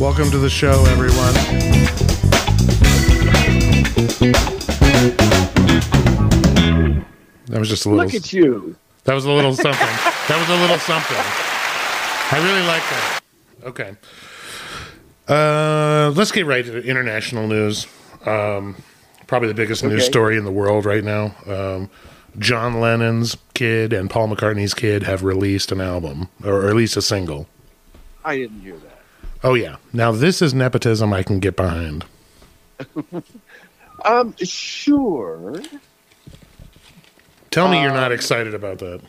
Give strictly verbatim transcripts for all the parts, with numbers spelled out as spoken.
Welcome to the show, everyone. That was just a little... Look at you. That was a little something. That was a little something. I really like that. Okay. Uh, let's get right to international news. Um, probably the biggest okay. news story in the world right now. Um, John Lennon's kid and Paul McCartney's kid have released an album, or at least a single. I didn't hear that. Oh, yeah. Now, this is nepotism I can get behind. um, sure. Tell me um, you're not excited about that.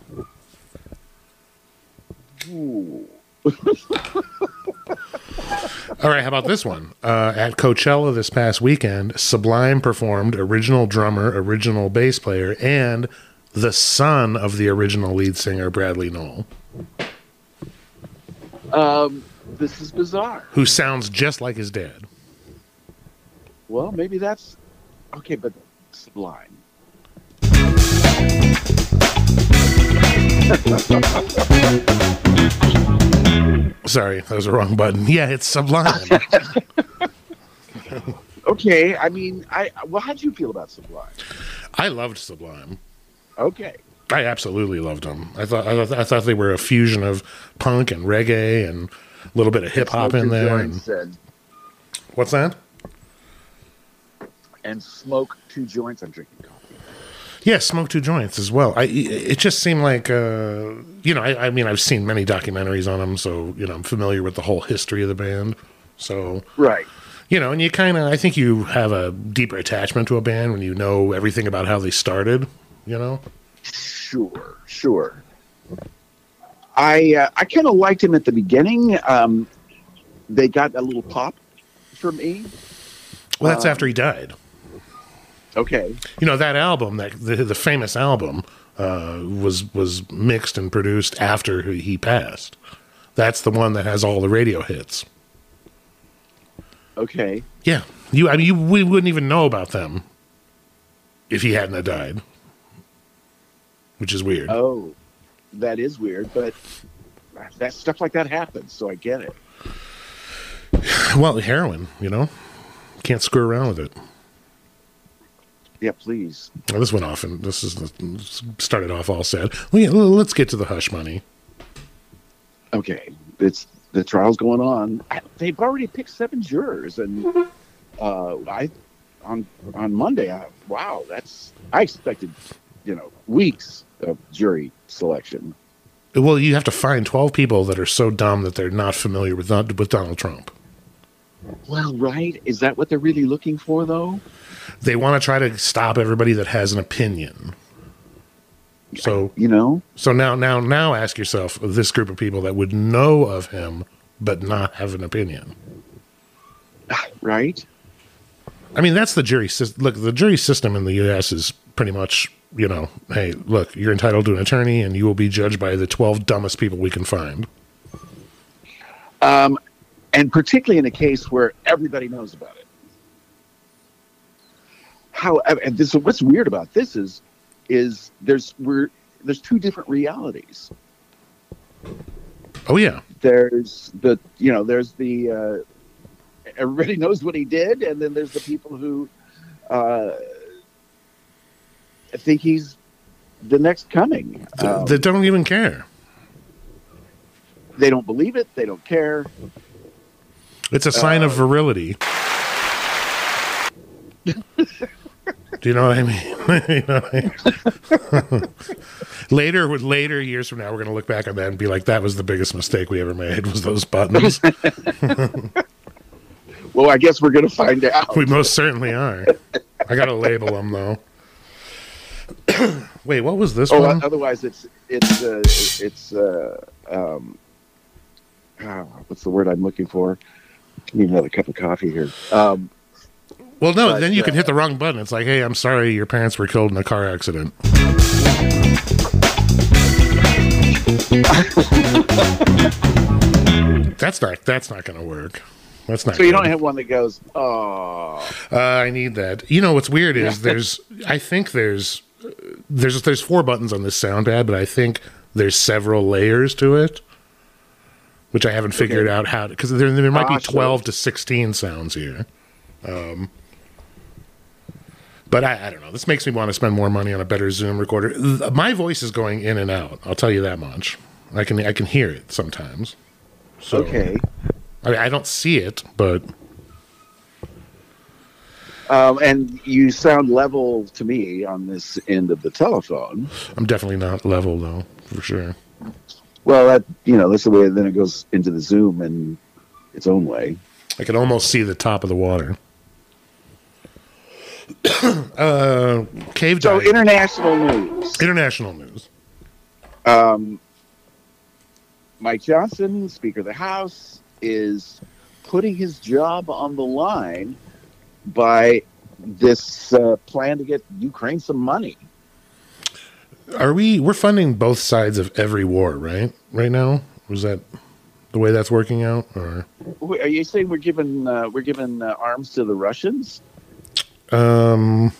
Ooh. All right, how about this one? Uh, at Coachella this past weekend, Sublime performed original drummer, original bass player, and the son of the original lead singer, Bradley Nowell. Um, this is bizarre. Who sounds just like his dad. Well, maybe that's... Okay, but Sublime. Sorry, that was the wrong button. Yeah, it's Sublime. Okay, I mean, I well, how did you feel about Sublime? I loved Sublime. Okay, I absolutely loved them. I thought I, th- I thought they were a fusion of punk and reggae and a little bit of hip hop in there. And... And... What's that? And smoke two joints. I'm drinking coffee. Yeah, smoke two joints as well. I it just seemed like uh, you know. I, I mean, I've seen many documentaries on them, so you know, I'm familiar with the whole history of the band. So right, you know, and you kind of, I think you have a deeper attachment to a band when you know everything about how they started. You know. Sure, sure. I uh, I kind of liked him at the beginning. Um, they got a little pop for me. Well, that's um, after he died. Okay. You know, that album, that the, the famous album, uh, was was mixed and produced after he passed. That's the one that has all the radio hits. Okay. Yeah. You, I mean, you, we wouldn't even know about them if he hadn't have died, which is weird. Oh, that is weird, but that stuff like that happens, so I get it. Well, heroin, you know, can't screw around with it. Yeah, please. Well, this went off, and this is started off all sad. Well, yeah, let's get to the hush money. Okay, it's the trial's going on. I, they've already picked seven jurors, and uh, I on on Monday. I, wow, that's I expected, you know, weeks of jury selection. Well, you have to find twelve people that are so dumb that they're not familiar with with Donald Trump. Well, right? Is that what they're really looking for, though? They want to try to stop everybody that has an opinion. So, you know, so now, now, now ask yourself this group of people that would know of him, but not have an opinion. Right. I mean, that's the jury system. Look, the jury system in the U S is pretty much, you know, hey, look, you're entitled to an attorney and you will be judged by the twelve dumbest people we can find. Um, and particularly in a case where everybody knows about it. How, and this, what's weird about this is, is there's we're there's two different realities. Oh yeah, there's the you know there's the uh, everybody knows what he did, and then there's the people who uh, think he's the next coming. Um, that don't even care. They don't believe it. They don't care. It's a sign uh, of virility. Do you know what I mean? You know what I mean? later, with later years from now, we're going to look back on that and be like, "That was the biggest mistake we ever made. Was those buttons?" Well, I guess we're going to find out. We most certainly are. I got to label them though. Wait, what was this oh, one? Otherwise, it's it's uh, it's uh, um, oh, what's the word I'm looking for? I need another cup of coffee here. Um, Well, no, but, then you uh, can hit the wrong button. It's like, hey, I'm sorry your parents were killed in a car accident. that's not that's not going to work. That's not. So you good. don't have one that goes, oh. Uh, I need that. You know what's weird is there's. I think there's there's there's four buttons on this sound pad, but I think there's several layers to it. which I haven't figured Okay. out how to, because there, there might be Gosh, twelve to sixteen sounds here. Um, but I, I don't know. This makes me want to spend more money on a better Zoom recorder. Th- My voice is going in and out. I'll tell you that much. I can I can hear it sometimes. So, Okay. I mean, I don't see it, but Um, and you sound level to me on this end of the telephone. I'm definitely not level though, for sure. Well, that you know, that's the way. Then it goes into the Zoom in its own way. I can almost see the top of the water. uh, cave So, diving. international news. International news. Um, Mike Johnson, Speaker of the House, is putting his job on the line by this uh, plan to get Ukraine some money. Are we? We're funding both sides of every war, right? Right now, was that the way that's working out? Or Are you saying we're giving uh, we're giving uh, arms to the Russians? um,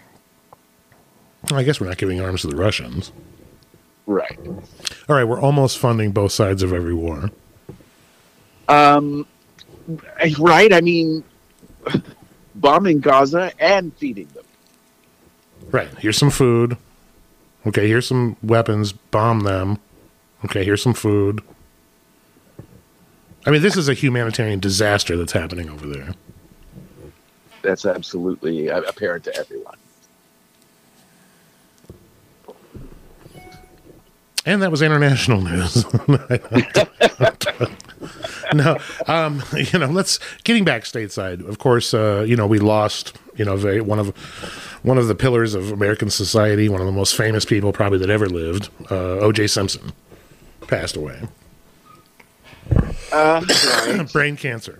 I guess we're not giving arms to the Russians. Right. All right, we're almost funding both sides of every war. Um, right. I mean, bombing Gaza and feeding them. Right. Here's some food. Okay, here's some weapons. Bomb them. Okay, here's some food. I mean, this is a humanitarian disaster that's happening over there. That's absolutely uh, apparent to everyone. And that was international news. No, um, you know, let's getting back stateside. Of course, uh, you know, we lost, you know, very, one of one of the pillars of American society, one of the most famous people probably that ever lived. Uh, O J Simpson passed away, Uh, right. brain cancer.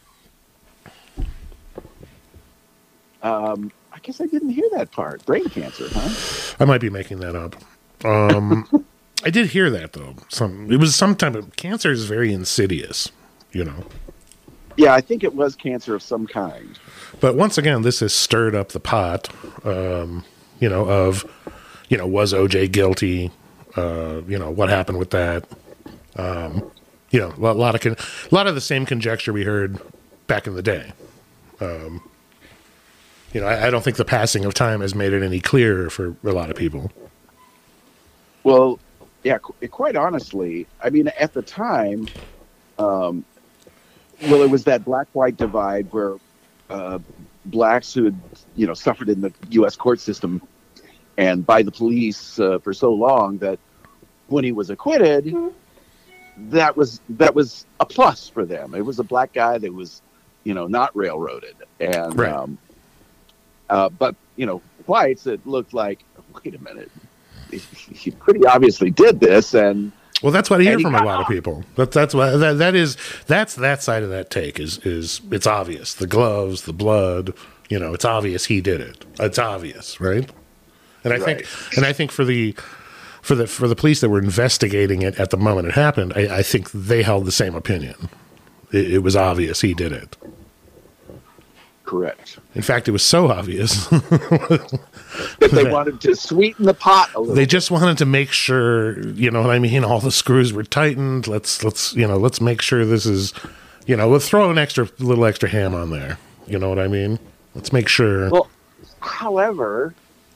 um, I guess I didn't hear that part. Brain cancer, huh? I might be making that up. Um, I did hear that though. Some it was some type of cancer is very insidious, you know. Yeah, I think it was cancer of some kind. But once again, this has stirred up the pot, um, you know, of, you know, was O J guilty? Uh, you know, what happened with that? Um, you know, a lot of con- a lot of the same conjecture we heard back in the day. Um, you know, I, I don't think the passing of time has made it any clearer for a lot of people. Well, yeah, qu- quite honestly, I mean, at the time, um, well, it was that black-white divide where uh, blacks who had, you know, suffered in the U S court system and by the police uh, for so long that when he was acquitted, that was that was a plus for them. It was a black guy that was, you know, not railroaded, and Right. um, uh, but you know, whites, it looked like, wait a minute, he, he pretty obviously did this, and Well, that's what I hear And he from a got lot of off. people. That, that's what that, that is. That's that side of that take is is it's obvious. The gloves, the blood. You know, it's obvious he did it. It's obvious, right? And I Right. think, and I think for the for the for the police that were investigating it at the moment it happened, I, I think they held the same opinion. It, it was obvious he did it. correct. In fact, it was so obvious That they wanted to sweeten the pot a little. they just wanted to make sure, you know what I mean, all the screws were tightened. Let's let's you know let's make sure this is, you know, let's throw an extra little extra ham on there. You know what I mean? Let's make sure. Well, however,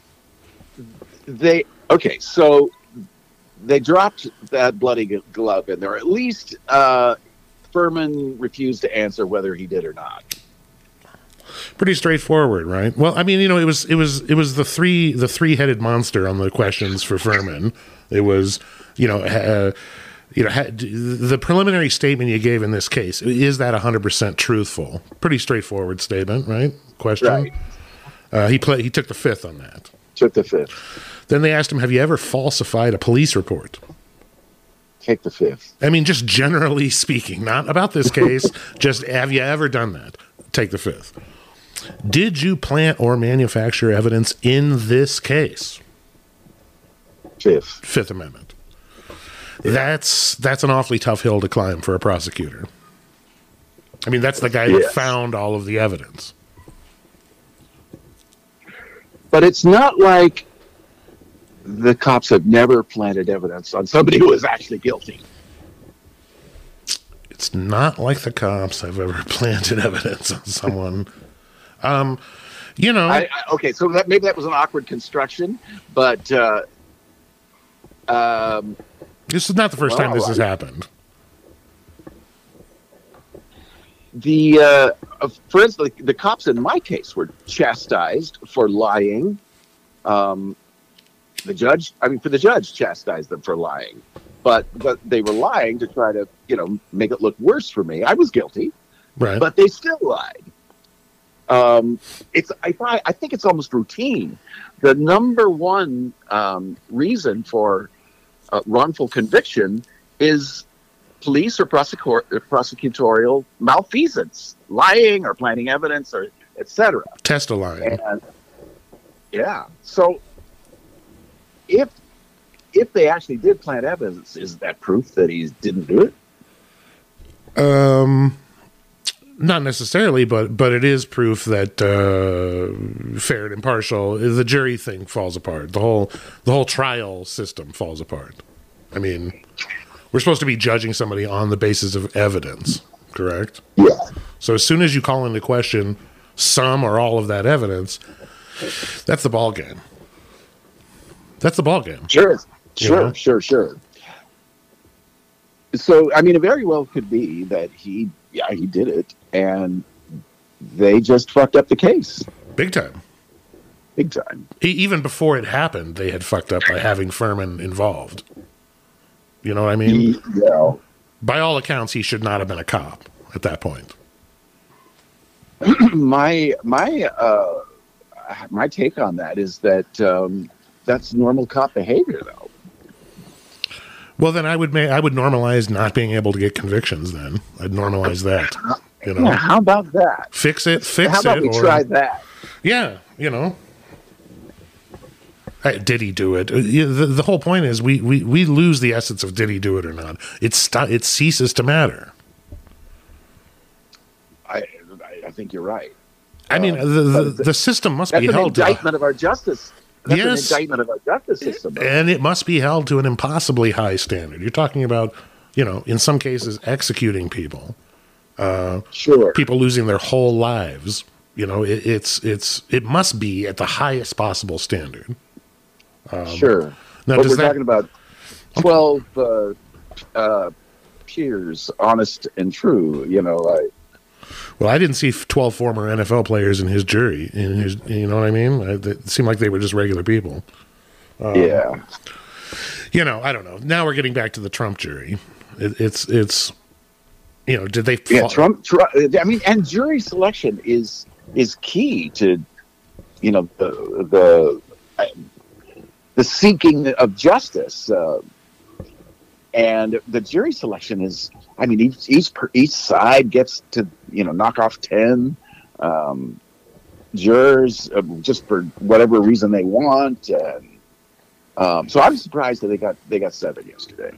they okay. So they dropped that bloody g- glove in there. At least uh, Furman refused to answer whether he did or not. Pretty straightforward, right? Well, I mean, you know, it was it was it was the three the three headed monster on the questions for Furman. It was, you know, uh, you know, ha- the preliminary statement you gave in this case, is that one hundred percent truthful? Pretty straightforward statement, right? Question. Right. Uh, he play, he took the fifth on that. Took the fifth. Then they asked him, "Have you ever falsified a police report?" Take the fifth. I mean, just generally speaking, not about this case. Just have you ever done that? Take the fifth. Did you plant or manufacture evidence in this case? Fifth. Fifth Amendment. That's that's an awfully tough hill to climb for a prosecutor. I mean, that's the guy that Yes. found all of the evidence. But it's not like the cops have never planted evidence on somebody who was actually guilty. It's not like the cops have ever planted evidence on someone. Um, you know. I, I, okay, so that, maybe that was an awkward construction, but uh, um, this is not the first well, time this I, has happened. The uh, for instance, the, the cops in my case were chastised for lying. Um, the judge, I mean, for the judge, chastised them for lying, but but they were lying to try to, you know, make it look worse for me. I was guilty, right? But they still lied. Um, it's I find, I think it's almost routine. The number one um, reason for uh, wrongful conviction is police or prosecor- prosecutorial malfeasance, lying or planting evidence, or et cetera. Test a lying. And, yeah. So if if they actually did plant evidence, is that proof that he didn't do it? Um, not necessarily, but but it is proof that uh, fair and impartial. The jury thing falls apart. The whole the whole trial system falls apart. I mean, we're supposed to be judging somebody on the basis of evidence, correct? Yeah. So as soon as you call into question some or all of that evidence, that's the ball game. That's the ball game. Sure, sure, you know? sure, sure. So, I mean, it very well could be that he, yeah, he did it, and they just fucked up the case. Big time. Big time. He, even before it happened, they had fucked up by having Furman involved. You know what I mean? He, yeah. By all accounts, he should not have been a cop at that point. my my uh, my take on that is that um, that's normal cop behavior, though. Well, then I would ma- I would normalize not being able to get convictions. Then I'd normalize that. You know, yeah, how about that? Fix it. Fix it. How about it, we or, try that? Yeah, you know. Did he do it? The, the whole point is we, we, we lose the essence of did he do it or not. It st- it ceases to matter. I I think you're right. I mean, uh, the, the the system must be held to... That's an indictment of our justice. That's yes, an indictment of our justice system. And it must be held to an impossibly high standard. You're talking about, you know, in some cases, executing people. Uh, sure. People losing their whole lives. You know, it, it's it's it must be at the highest possible standard. Um, sure. Now, but we're that, talking about twelve uh, uh, peers, honest and true. You know, I, well, I didn't see twelve former N F L players in his jury. In his, you know what I mean? It seemed like they were just regular people. Um, yeah. You know, I don't know. Now we're getting back to the Trump jury. It, it's it's, you know, did they? Yeah, Trump, Trump. I mean, and jury selection is is key to, you know, the the. the seeking of justice, uh, and the jury selection is, I mean, each each, each side gets to, you know, knock off ten um, jurors uh, just for whatever reason they want, and um, so I'm surprised that they got they got seven yesterday.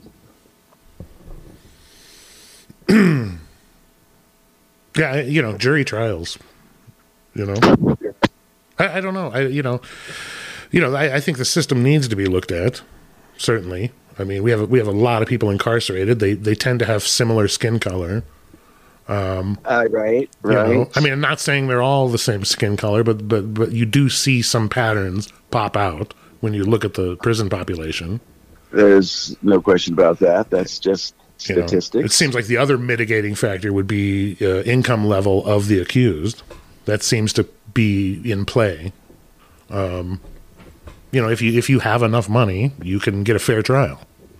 Yeah, you know, jury trials. You know, I, I don't know. I you know. You know, I, I think the system needs to be looked at. Certainly, I mean, we have we have a lot of people incarcerated. They they tend to have similar skin color. Um, uh, right, right. You know? I mean, I'm not saying they're all the same skin color, but but but you do see some patterns pop out when you look at the prison population. There's no question about that. That's just statistics. You know, it seems like the other mitigating factor would be uh, income level of the accused. That seems to be in play. Um, You know, if you if you have enough money, you can get a fair trial.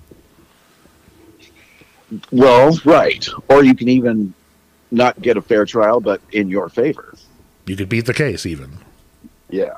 Well, right. Or you can even not get a fair trial, but in your favor. You could beat the case even. Yeah.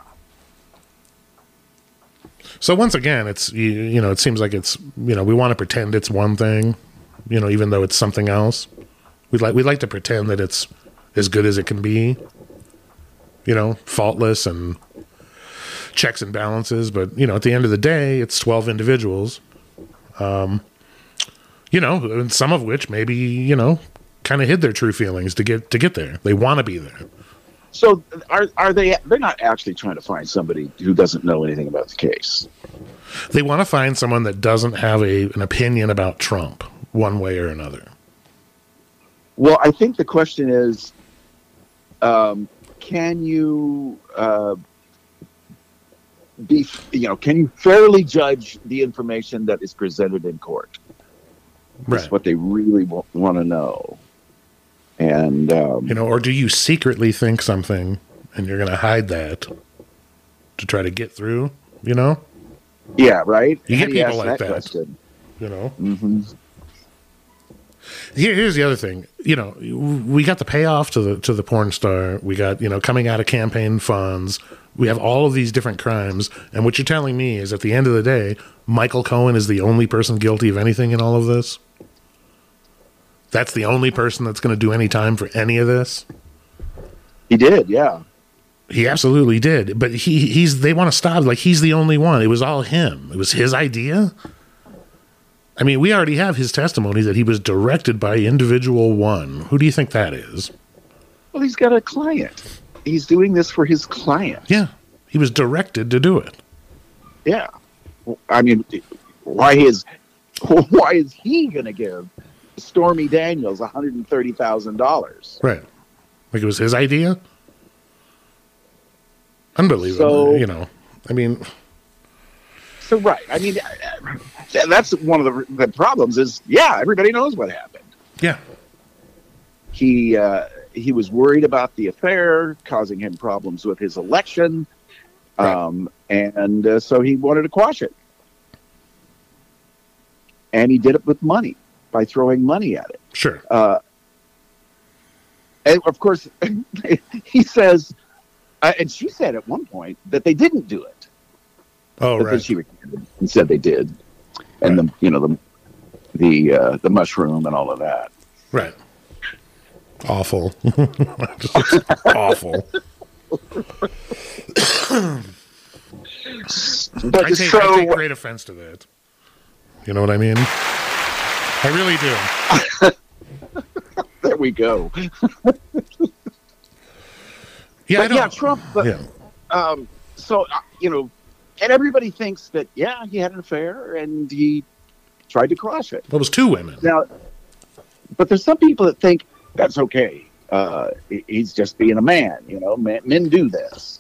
So once again, it's, you, you know, it seems like it's, you know, we want to pretend it's one thing, you know, even though it's something else. We'd like, we'd like to pretend that it's as good as it can be, you know, faultless and checks and balances, but you know, at the end of the day, it's twelve individuals, um, you know, and some of which maybe, you know, kind of hid their true feelings to get to get there. They want to be there. So are are they? They're not actually trying to find somebody who doesn't know anything about the case. They want to find someone that doesn't have a an opinion about Trump one way or another. Well, I think the question is, um, can you uh, be, you know, can you fairly judge the information that is presented in court? Right. That's what they really w- want to know. And, um, you know, or do you secretly think something and you're going to hide that to try to get through, you know? Yeah, right? You get How do you people ask like that, question? you know? Mm-hmm. Here, here's the other thing. You know, we got the payoff to the to the porn star. We got, you know, coming out of campaign funds. We have all of these different crimes. And what you're telling me is at the end of the day, Michael Cohen is the only person guilty of anything in all of this? That's the only person that's going to do any time for any of this? He did, yeah. He absolutely did. But he he's they want to stop. Like, he's the only one. It was all him. It was his idea. I mean, we already have his testimony that he was directed by individual one. Who do you think that is? Well, he's got a client. He's doing this for his client. Yeah. He was directed to do it. Yeah. I mean, why is why is he going to give Stormy Daniels one hundred thirty thousand dollars? Right. Like it was his idea? Unbelievable. So, you know, I mean... So, right. I mean, that's one of the, the problems is, yeah, everybody knows what happened. Yeah. He uh, he was worried about the affair, causing him problems with his election. Um, right. And uh, so he wanted to quash it. And he did it with money, by throwing money at it. Sure. Uh, and, of course, he says, uh, and she said at one point that they didn't do it. Oh, but right. then she recanted and said they did, and right. the you know the the uh, the mushroom and all of that. Right. Awful. Awful. But I take, so, I take great offense to that. You know what I mean? I really do. There we go. yeah, but I don't, yeah, Trump. But, yeah. Um, so uh, you know. And everybody thinks that, yeah, he had an affair and he tried to quash it. Well, it was two women. Now, but there's some people that think that's okay. Uh, he's just being a man, you know, men, men do this.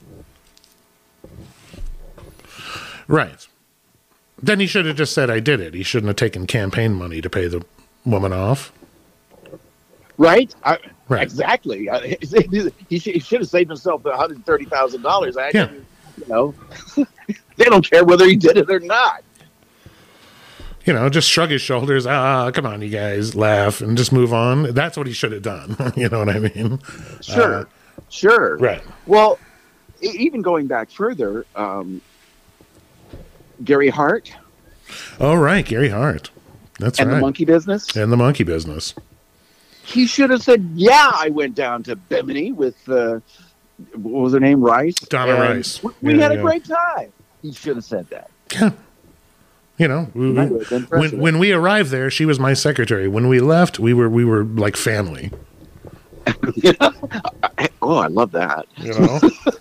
Right. Then he should have just said, I did it. He shouldn't have taken campaign money to pay the woman off. Right? I, right. Exactly. He should, he should have saved himself one hundred thirty thousand dollars. I yeah. You know, they don't care whether he did it or not. You know, just shrug his shoulders. Ah, come on, you guys, laugh and just move on. That's what he should have done. You know what I mean? Sure, uh, sure. Right. Well, even going back further, um, Gary Hart. Oh, right, Gary Hart. That's and right. And the monkey business. And the monkey business. He should have said, "Yeah, I went down to Bimini with." Uh, What was her name? Rice? Donna and Rice. We yeah, had a yeah. great time. He should have said that. Yeah. You know, we, when when we arrived there, she was my secretary. When we left, we were we were like family. Oh, I love that. You know,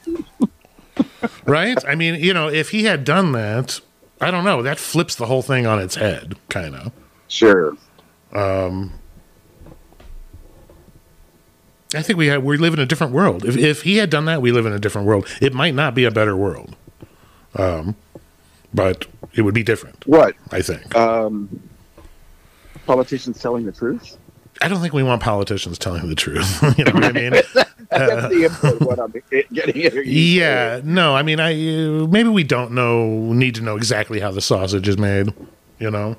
right? I mean, you know, if he had done that, I don't know. That flips the whole thing on its head, kind of. Sure. Um. I think we have, we live in a different world. If if he had done that, we live in a different world. It might not be a better world, um, but it would be different. What? I think. Um, politicians telling the truth? I don't think we want politicians telling the truth. You know what I mean? That's uh, the input what I'm getting here. Yeah. No, I mean, I uh, maybe we don't know, need to know exactly how the sausage is made, you know?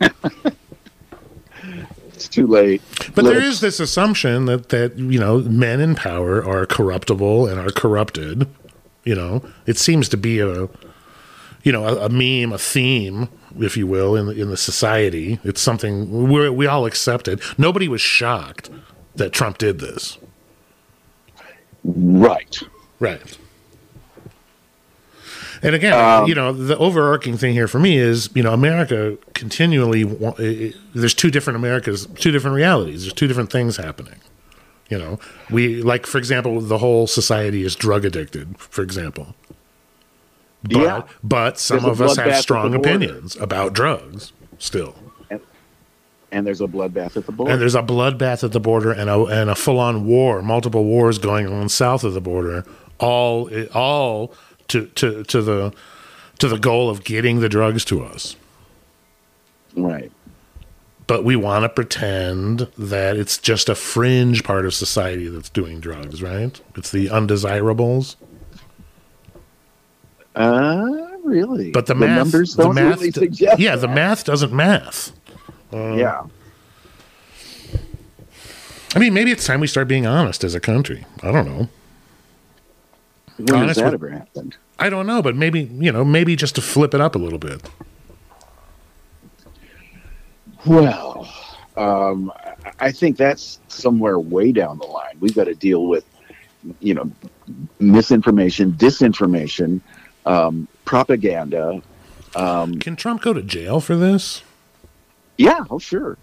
It's too late. But there is this assumption that, that, you know, men in power are corruptible and are corrupted. You know, it seems to be a, you know, a, a meme, a theme, if you will, in the, in the society. It's something we we all accept it. Nobody was shocked that Trump did this. Right. Right. And again, um, you know, the overarching thing here for me is, you know, America continually, there's two different Americas, two different realities. There's two different things happening. You know, we, like, for example, the whole society is drug addicted, for example. But, yeah. but some There's of us have bloodbath strong at the border. opinions about drugs still. And, And there's a bloodbath at the border. And there's a bloodbath at the border, and a and a full on war, multiple wars going on south of the border, all all to to to the to the goal of getting the drugs to us. Right. But we want to pretend that it's just a fringe part of society that's doing drugs, right? It's the undesirables. Uh, really? But the, the math, numbers the don't math, really suggest yeah, the that. math doesn't math. Uh, yeah. I mean, maybe it's time we start being honest as a country. I don't know. When honest has that with, ever happened? I don't know, but maybe, you know, maybe just to flip it up a little bit. Well, um, I think that's somewhere way down the line. We've got to deal with, you know, misinformation, disinformation, um, propaganda. Um, Can Trump go to jail for this? Yeah, oh, sure.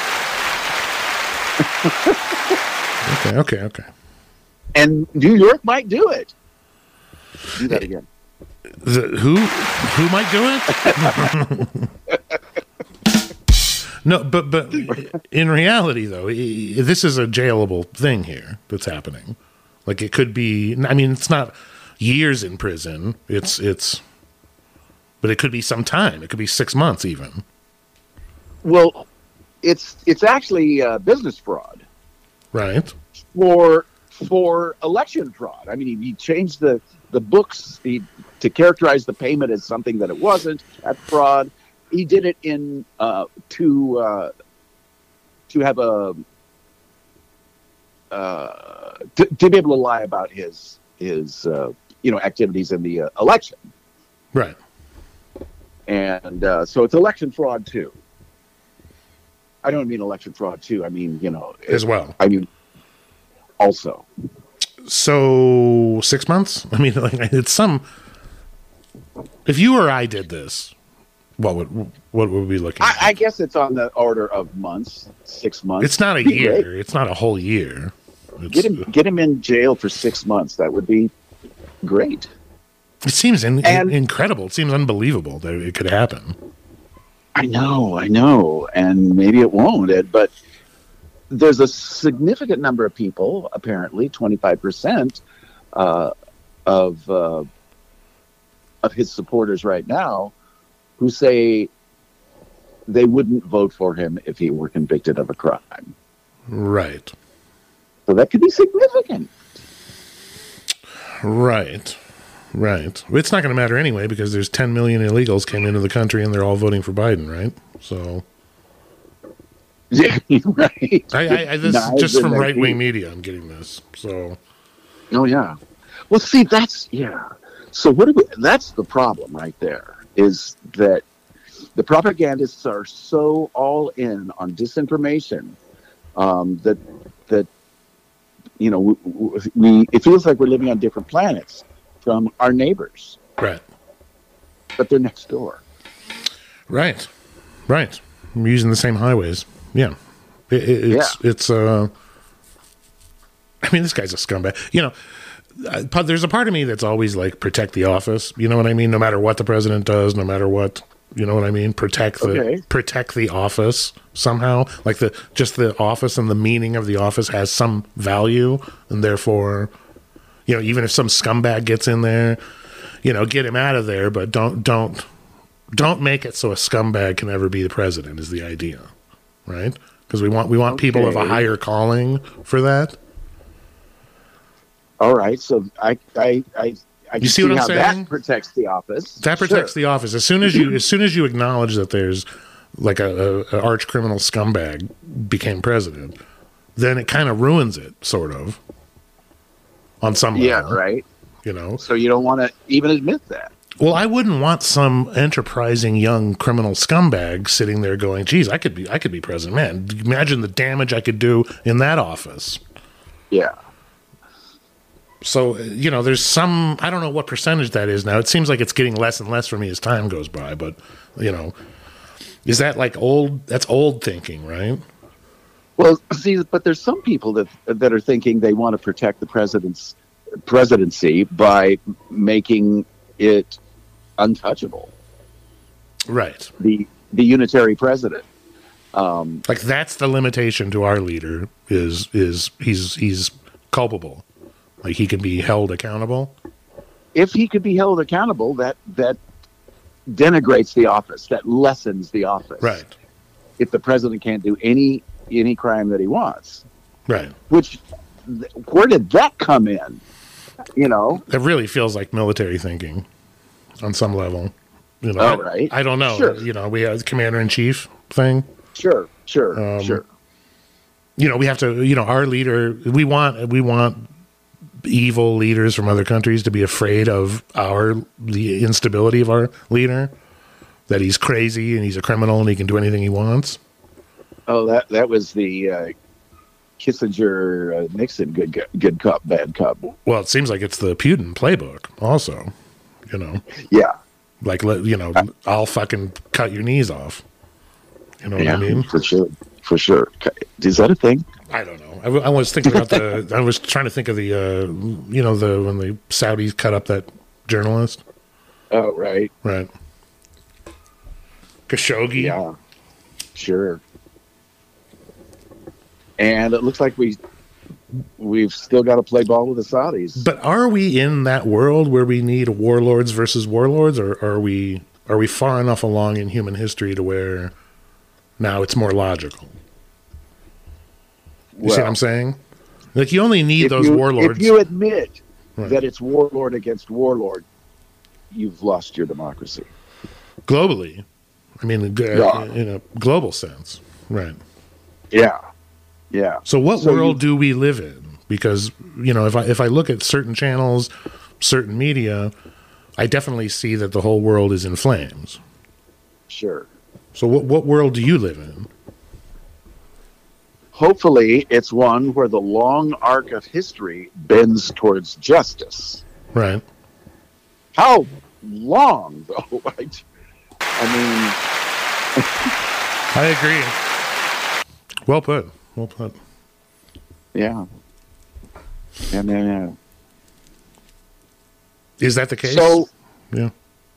okay, okay, okay. And New York might do it. Do that again. The, who who might do it? No, but but in reality, though, this is a jailable thing here that's happening. Like it could be. I mean, it's not years in prison. It's it's, but it could be some time. It could be six months even. Well, it's it's actually uh, business fraud, right? For for election fraud. I mean, he, he changed the the books he, to characterize the payment as something that it wasn't. That's fraud. He did it in uh, to uh, to have a uh, to, to be able to lie about his his uh, you know activities in the uh, election, right? And uh, so it's election fraud too. I don't mean election fraud too. I mean you know as well. I mean also. So six months. I mean, like it's some. If you or I did this. What would what would we be looking at? I, I guess it's on the order of months, six months. It's not a Be year. great. It's not a whole year. It's, Get him get him in jail for six months. That would be great. It seems in, And- in, incredible. It seems unbelievable that it could happen. I know, I know, and maybe it won't. Ed, but there's a significant number of people, apparently twenty-five percent uh, of uh, of his supporters right now, who say they wouldn't vote for him if he were convicted of a crime. Right. So that could be significant. Right. Right. It's not going to matter anyway because there's ten million illegals came into the country and they're all voting for Biden, right? So. Yeah, right. I, I, I this Knives just in from their right wing teeth. media. I'm getting this. So. Oh yeah. Well, see, that's yeah. So what do we? That's the problem right there. Is that the propagandists are so all in on disinformation um, that that you know we, we it feels like we're living on different planets from our neighbors, Right. but they're next door. Right. Right. We're using the same highways. Yeah. It, it, it's Yeah. it's uh. I mean, this guy's a scumbag. You know. Uh, there's a part of me that's always like protect the office. You know what I mean? No matter what the president does, no matter what, you know what I mean? Protect the Okay. protect the office somehow. Like the just the office and the meaning of the office has some value, and therefore, you know, even if some scumbag gets in there, you know, get him out of there. But don't don't don't make it so a scumbag can ever be the president. Is the idea, right? Because we want we want people of a Okay. higher calling for that. All right, so I I I, I can You see what I'm how saying? that protects the office. That protects Sure. the office. As soon as you, as soon as you acknowledge that there's like a, a, a arch criminal scumbag became president, then it kind of ruins it, sort of, on some level. Yeah, right. You know. So you don't want to even admit that. Well, I wouldn't want some enterprising young criminal scumbag sitting there going, "Geez, I could be, I could be president." Man, imagine the damage I could do in that office. Yeah. So, you know, there's some, I don't know what percentage that is now. It seems like it's getting less and less for me as time goes by, but, you know, is that like old, that's old thinking, right? Well, see, but there's some people that that are thinking they want to protect the president's presidency by making it untouchable. Right. The the unitary president. Um, like that's the limitation to our leader is is he's he's culpable. Like he can be held accountable. if he could be held accountable, that that denigrates the office, that lessens the office. Right. If the president can't do any any crime that he wants, Right. which where did that come in? You know, It really feels like military thinking on some level. You know, Oh, I, right. I don't know. Sure. You know, we have commander in chief thing. sure, sure, Um, sure. You know, we have to. You know, our leader. We want. We want evil leaders from other countries to be afraid of our the instability of our leader. That he's crazy and he's a criminal and he can do anything he wants. Oh, that that was the uh, Kissinger uh, Nixon good gu- good cop bad cop. Well, it seems like it's the Putin playbook. Also, you know, Yeah, like let you know, I'll fucking cut your knees off. You know what yeah, I mean? for sure, for sure. Is that a thing? I don't know. I, w- I was thinking about the. I was trying to think of the. Uh, you know, the when the Saudis cut up that journalist, Oh, right. right? Khashoggi. Yeah, sure. And it looks like we we've still got to play ball with the Saudis. But are we in that world where we need warlords versus warlords, or are we are we far enough along in human history to where now it's more logical? You see Well, what I'm saying? Like you only need if those you, warlords. If you admit Right. that it's warlord against warlord, you've lost your democracy. globally. I mean, g- Yeah. in a global sense, right? Yeah, yeah. So, what So world you- do we live in? Because you know, if I if I look at certain channels, certain media, I definitely see that the whole world is in flames. Sure. So, what what world do you live in? Hopefully, it's one where the long arc of history bends towards justice. Right. How long, though? I, I mean, I agree. Well put. Well put. yeah. And then, uh, Is that the case? so yeah,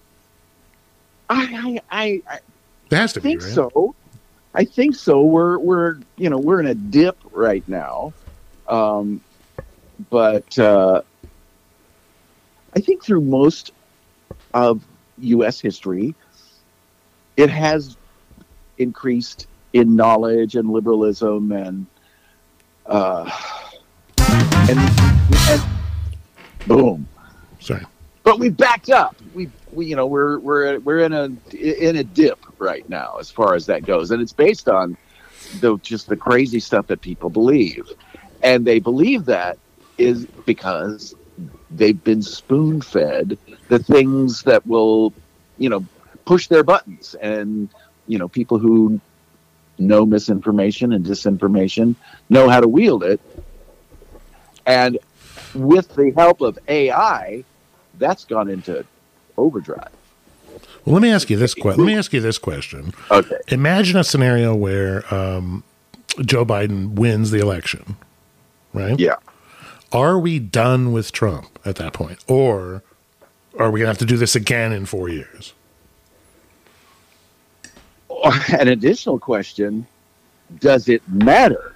I, I, I, I it has to be. think Right? so. I think so. We're we're you know we're in a dip right now, um, but uh, I think through most of U S history, it has increased in knowledge and liberalism and uh, and, and boom. Sorry. But we backed up. We, we, you know, we're we're we're in a in a dip right now as far as that goes, and it's based on the just the crazy stuff that people believe, and they believe that is because they've been spoon fed the things that will, you know, push their buttons, and you know, people who know misinformation and disinformation know how to wield it, and with the help of A I. That's gone into overdrive. Well, let me ask you this question. Let me ask you this question. Okay. Imagine a scenario where um, Joe Biden wins the election, right? Yeah. Are we done with Trump at that point, or are we going to have to do this again in four years? An additional question, does it matter?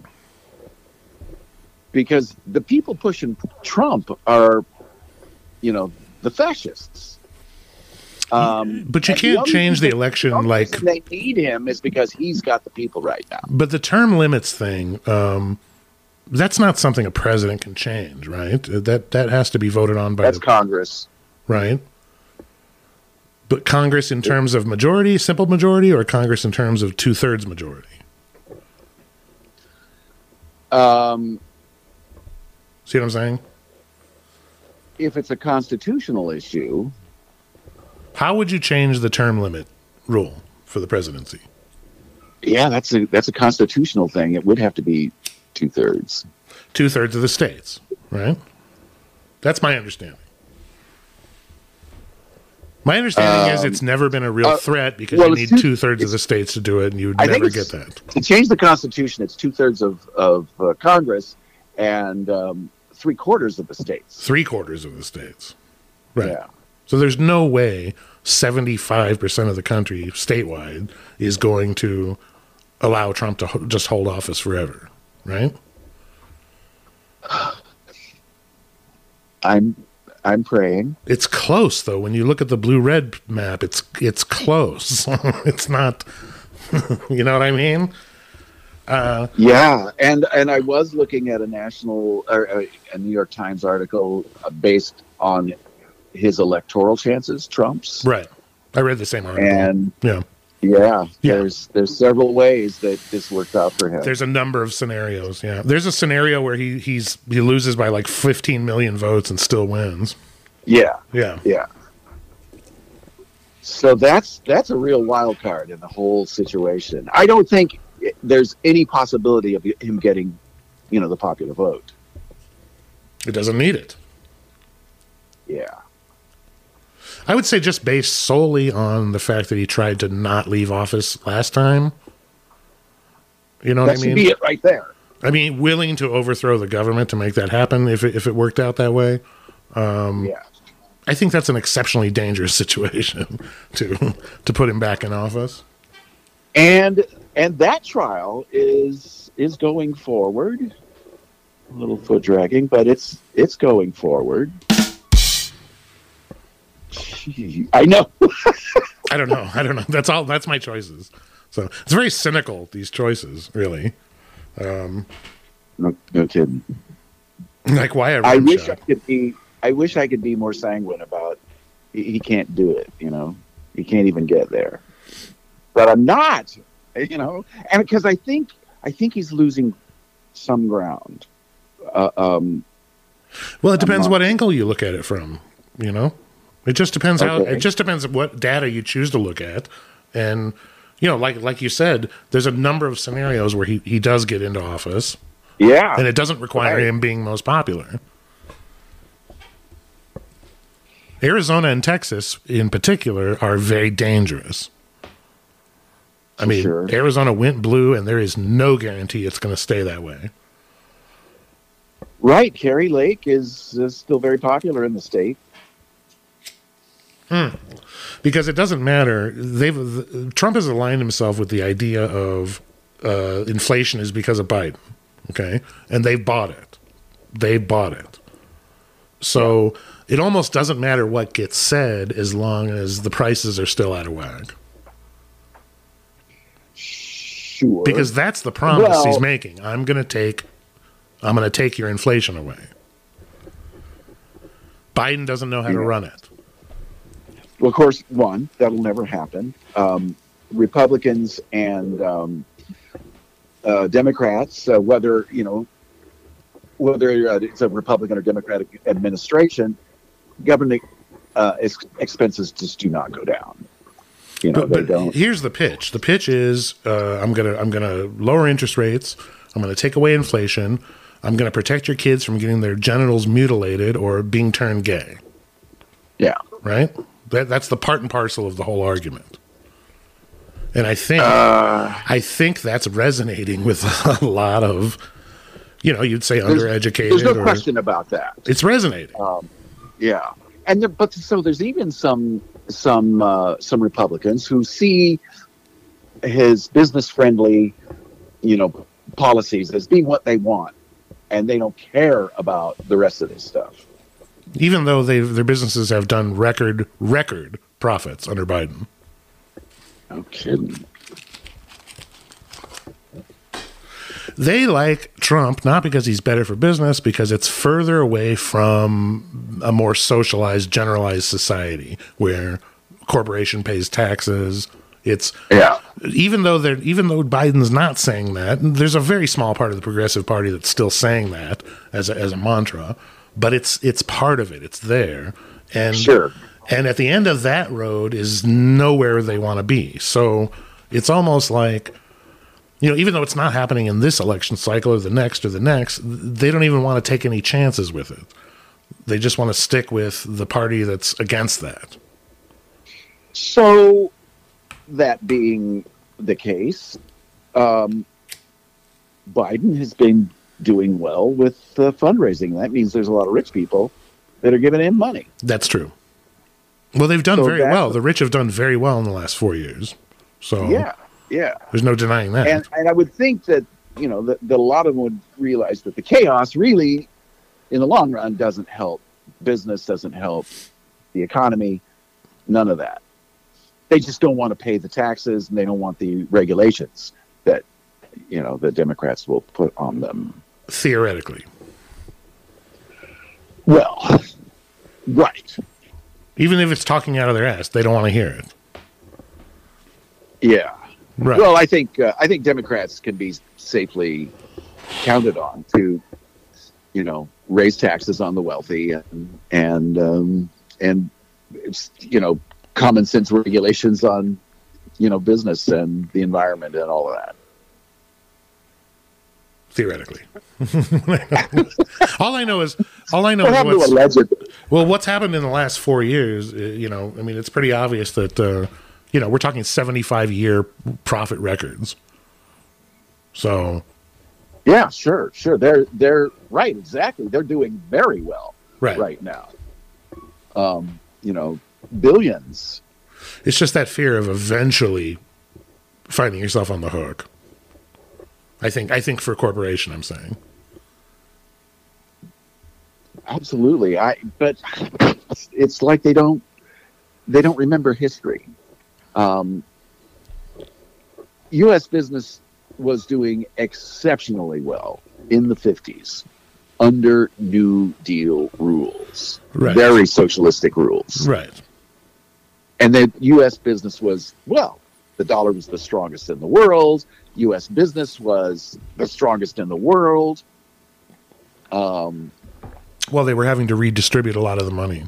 Because the people pushing Trump are, you know, the fascists. Um, But you and can't only change the reason- election the only like- reason they need him is because he's got the people right now. But the term limits thing, um, that's not something a president can change, right? That that has to be voted on by That's the Congress. right. But Congress in terms of majority, simple majority, or Congress in terms of two thirds majority. Um, See what I'm saying? if it's a constitutional issue, How would you change the term limit rule for the presidency? yeah, that's a that's a constitutional thing. It would have to be two thirds. Two thirds of the states, right? That's my understanding. My understanding is Um, it's never been a real uh, threat because well, you it's need two- two thirds of it's- the states to do it, and you would I think never it's- get that. To change the Constitution, it's two thirds of of uh, Congress and um, three quarters of the states. Three quarters of the states, right? Yeah. So there's no way seventy-five percent of the country statewide is going to allow Trump to ho- just hold office forever, right? I'm I'm praying. It's close though. When you look at the blue-red map, it's it's close. It's not. You know what I mean? Uh, yeah, and and I was looking at a national or a, a New York Times article uh, based on his electoral chances, Trump's. Right. I read the same article. And yeah. Yeah, yeah, there's there's several ways that this worked out for him. There's a number of scenarios. Yeah, there's a scenario where he he's he loses by like fifteen million votes and still wins. Yeah, yeah, yeah. So that's that's a real wild card in the whole situation. I don't think there's any possibility of him getting, you know, the popular vote. It doesn't need it. Yeah. I would say just based solely on the fact that he tried to not leave office last time. You know what that I mean? That should be it right there. I mean, willing to overthrow the government to make that happen if it, if it worked out that way. Um, yeah. I think that's an exceptionally dangerous situation to to put him back in office. And and that trial is is going forward. A little foot dragging, but it's it's going forward. I know. I don't know. I don't know. That's all. That's my choices. So it's very cynical, these choices, really. Um, no, no kidding. Like why? I wish I could be. I wish I could be more sanguine about. He, he can't do it. You know, he can't even get there. But I'm not. You know, and because I think I think he's losing some ground. Uh, um, well, it depends what angle you look at it from. You know. It just depends okay. how. It just depends what data you choose to look at, and you know, like like you said, there's a number of scenarios where he, he does get into office. Yeah, and it doesn't require right. him being most popular. Arizona and Texas, in particular, are very dangerous. I For mean, sure. Arizona went blue, and there is no guarantee it's going to stay that way. Right, Carrie Lake is, is still very popular in the state. Hmm. Because it doesn't matter. They've the, Trump has aligned himself with the idea of uh, inflation is because of Biden, okay, and they've bought it. They bought it. So it almost doesn't matter what gets said as long as the prices are still out of whack. Sure. Because that's the promise well, he's making. I'm going to take, I'm going to take your inflation away. Biden doesn't know how yeah. to run it. Well, of course, one, that'll never happen. Um, Republicans and um, uh, Democrats, uh, whether, you know, whether uh, it's a Republican or Democratic administration, government uh, ex- expenses just do not go down. You know, but, they but don't. Here's the pitch. The pitch is uh, I'm gonna I'm gonna lower interest rates. I'm gonna take away inflation. I'm gonna protect your kids from getting their genitals mutilated or being turned gay. Yeah. Right. That that's the part and parcel of the whole argument. And I think uh, I think that's resonating with a lot of, you know, you'd say there's, undereducated. There's no or, question about that. It's resonating. Um, yeah, and there, but so there's even some some uh, some Republicans who see his business friendly, you know, policies as being what they want, and they don't care about the rest of this stuff. Even though they their businesses have done record record profits under Biden. No kidding. They like Trump not because he's better for business, because it's further away from a more socialized, generalized society where a corporation pays taxes. It's yeah. Even though they're even though Biden's not saying that, there's a very small part of the Progressive Party that's still saying that as a, as a mantra. But it's it's part of it. It's there, and sure. And at the end of that road is nowhere they want to be. So it's almost like, you know, even though it's not happening in this election cycle or the next or the next, they don't even want to take any chances with it. They just want to stick with the party that's against that. So that being the case, um, Biden has been doing well with uh, fundraising. That means there's a lot of rich people that are giving him money. That's true. Well, they've done So very that's- well. The rich have done very well in the last four years. So Yeah, Yeah. There's no denying that. And, and I would think that, you know, that, that a lot of them would realize that the chaos really, in the long run, doesn't help business, doesn't help the economy, none of that. They just don't want to pay the taxes, and they don't want the regulations that, you know, the Democrats will put on them. Theoretically. Well, right. Even if it's talking out of their ass, they don't want to hear it. Yeah. Right. Well, I think uh, I think Democrats can be safely counted on to, you know, raise taxes on the wealthy and and um, and it's, you know, common sense regulations on, you know, business and the environment and all of that. Theoretically. all I know is all I know What is what's, what's, well, what's happened in the last four years. You know, I mean, it's pretty obvious that uh, you know, we're talking seventy-five year profit records. So, yeah, sure, sure. They're they're right, exactly. They're doing very well right, right now. Um, you know, billions. It's just that fear of eventually finding yourself on the hook. I think I think for a corporation, I'm saying. Absolutely. I but it's like they don't they don't remember history. Um, U S business was doing exceptionally well in the fifties under New Deal rules. Right. Very socialistic rules. Right. And then U S business was, well, the dollar was the strongest in the world. U S business was the strongest in the world. Um, well, they were having to redistribute a lot of the money.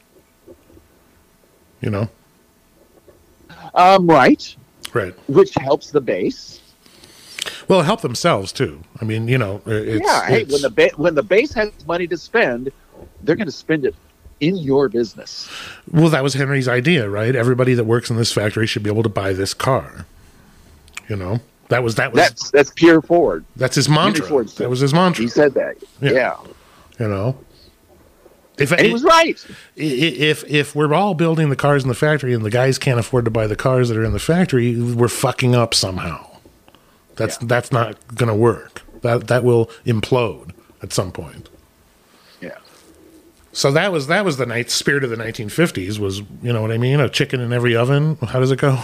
You know? Um, right. Right. Which helps the base. Well, help themselves, too. I mean, you know, it's... Yeah, hey, it's, when the, ba- when the base has money to spend, they're going to spend it in your business. Well, that was Henry's idea, right? Everybody that works in this factory should be able to buy this car. You know? That was that was that's that's pure Ford. That's his mantra. That was his mantra. He said that. Yeah. yeah. You know. If and it, he was right. If if we're all building the cars in the factory and the guys can't afford to buy the cars that are in the factory, we're fucking up somehow. That's yeah. that's not going to work. That that will implode at some point. Yeah. So that was that was the night spirit of the nineteen fifties was, you know what I mean? A chicken in every oven. How does it go?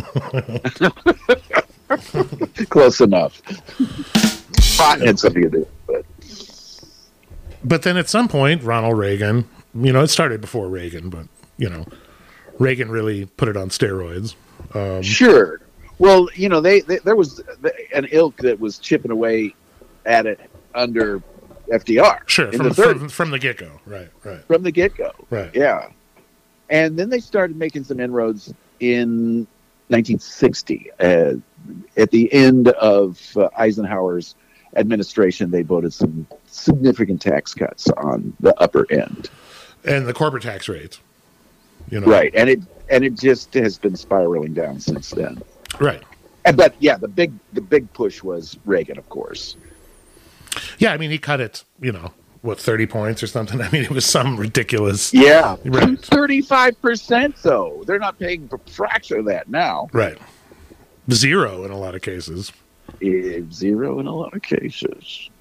Close enough. Pot had something to do but But then at some point, Ronald Reagan, you know, it started before Reagan, but, you know, Reagan really put it on steroids. Um, sure. Well, you know, they, they there was an ilk that was chipping away at it under F D R. Sure, from the, from, from the get-go. Right, right. From the get-go. Right. Yeah. And then they started making some inroads in nineteen sixty. Uh, at the end of uh, Eisenhower's administration, they voted some significant tax cuts on the upper end. And the corporate tax rates. You know. Right. And it and it just has been spiraling down since then. Right. And, but yeah, the big the big push was Reagan, of course. Yeah, I mean, he cut it, you know, what, thirty points or something? I mean, it was some ridiculous. Yeah. Right. thirty-five percent, though. They're not paying a fraction of that now. Right. Zero in a lot of cases. Zero in a lot of cases.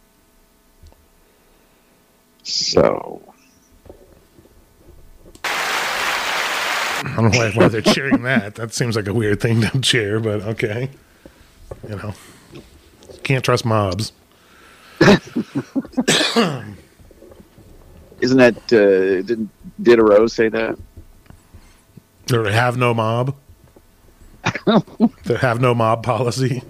So. I don't know why, why they're cheering that. That seems like a weird thing to cheer, but okay. You know. Can't trust mobs. Isn't that, uh, didn't Diderot say that? Or have no mob? To have no mob policy?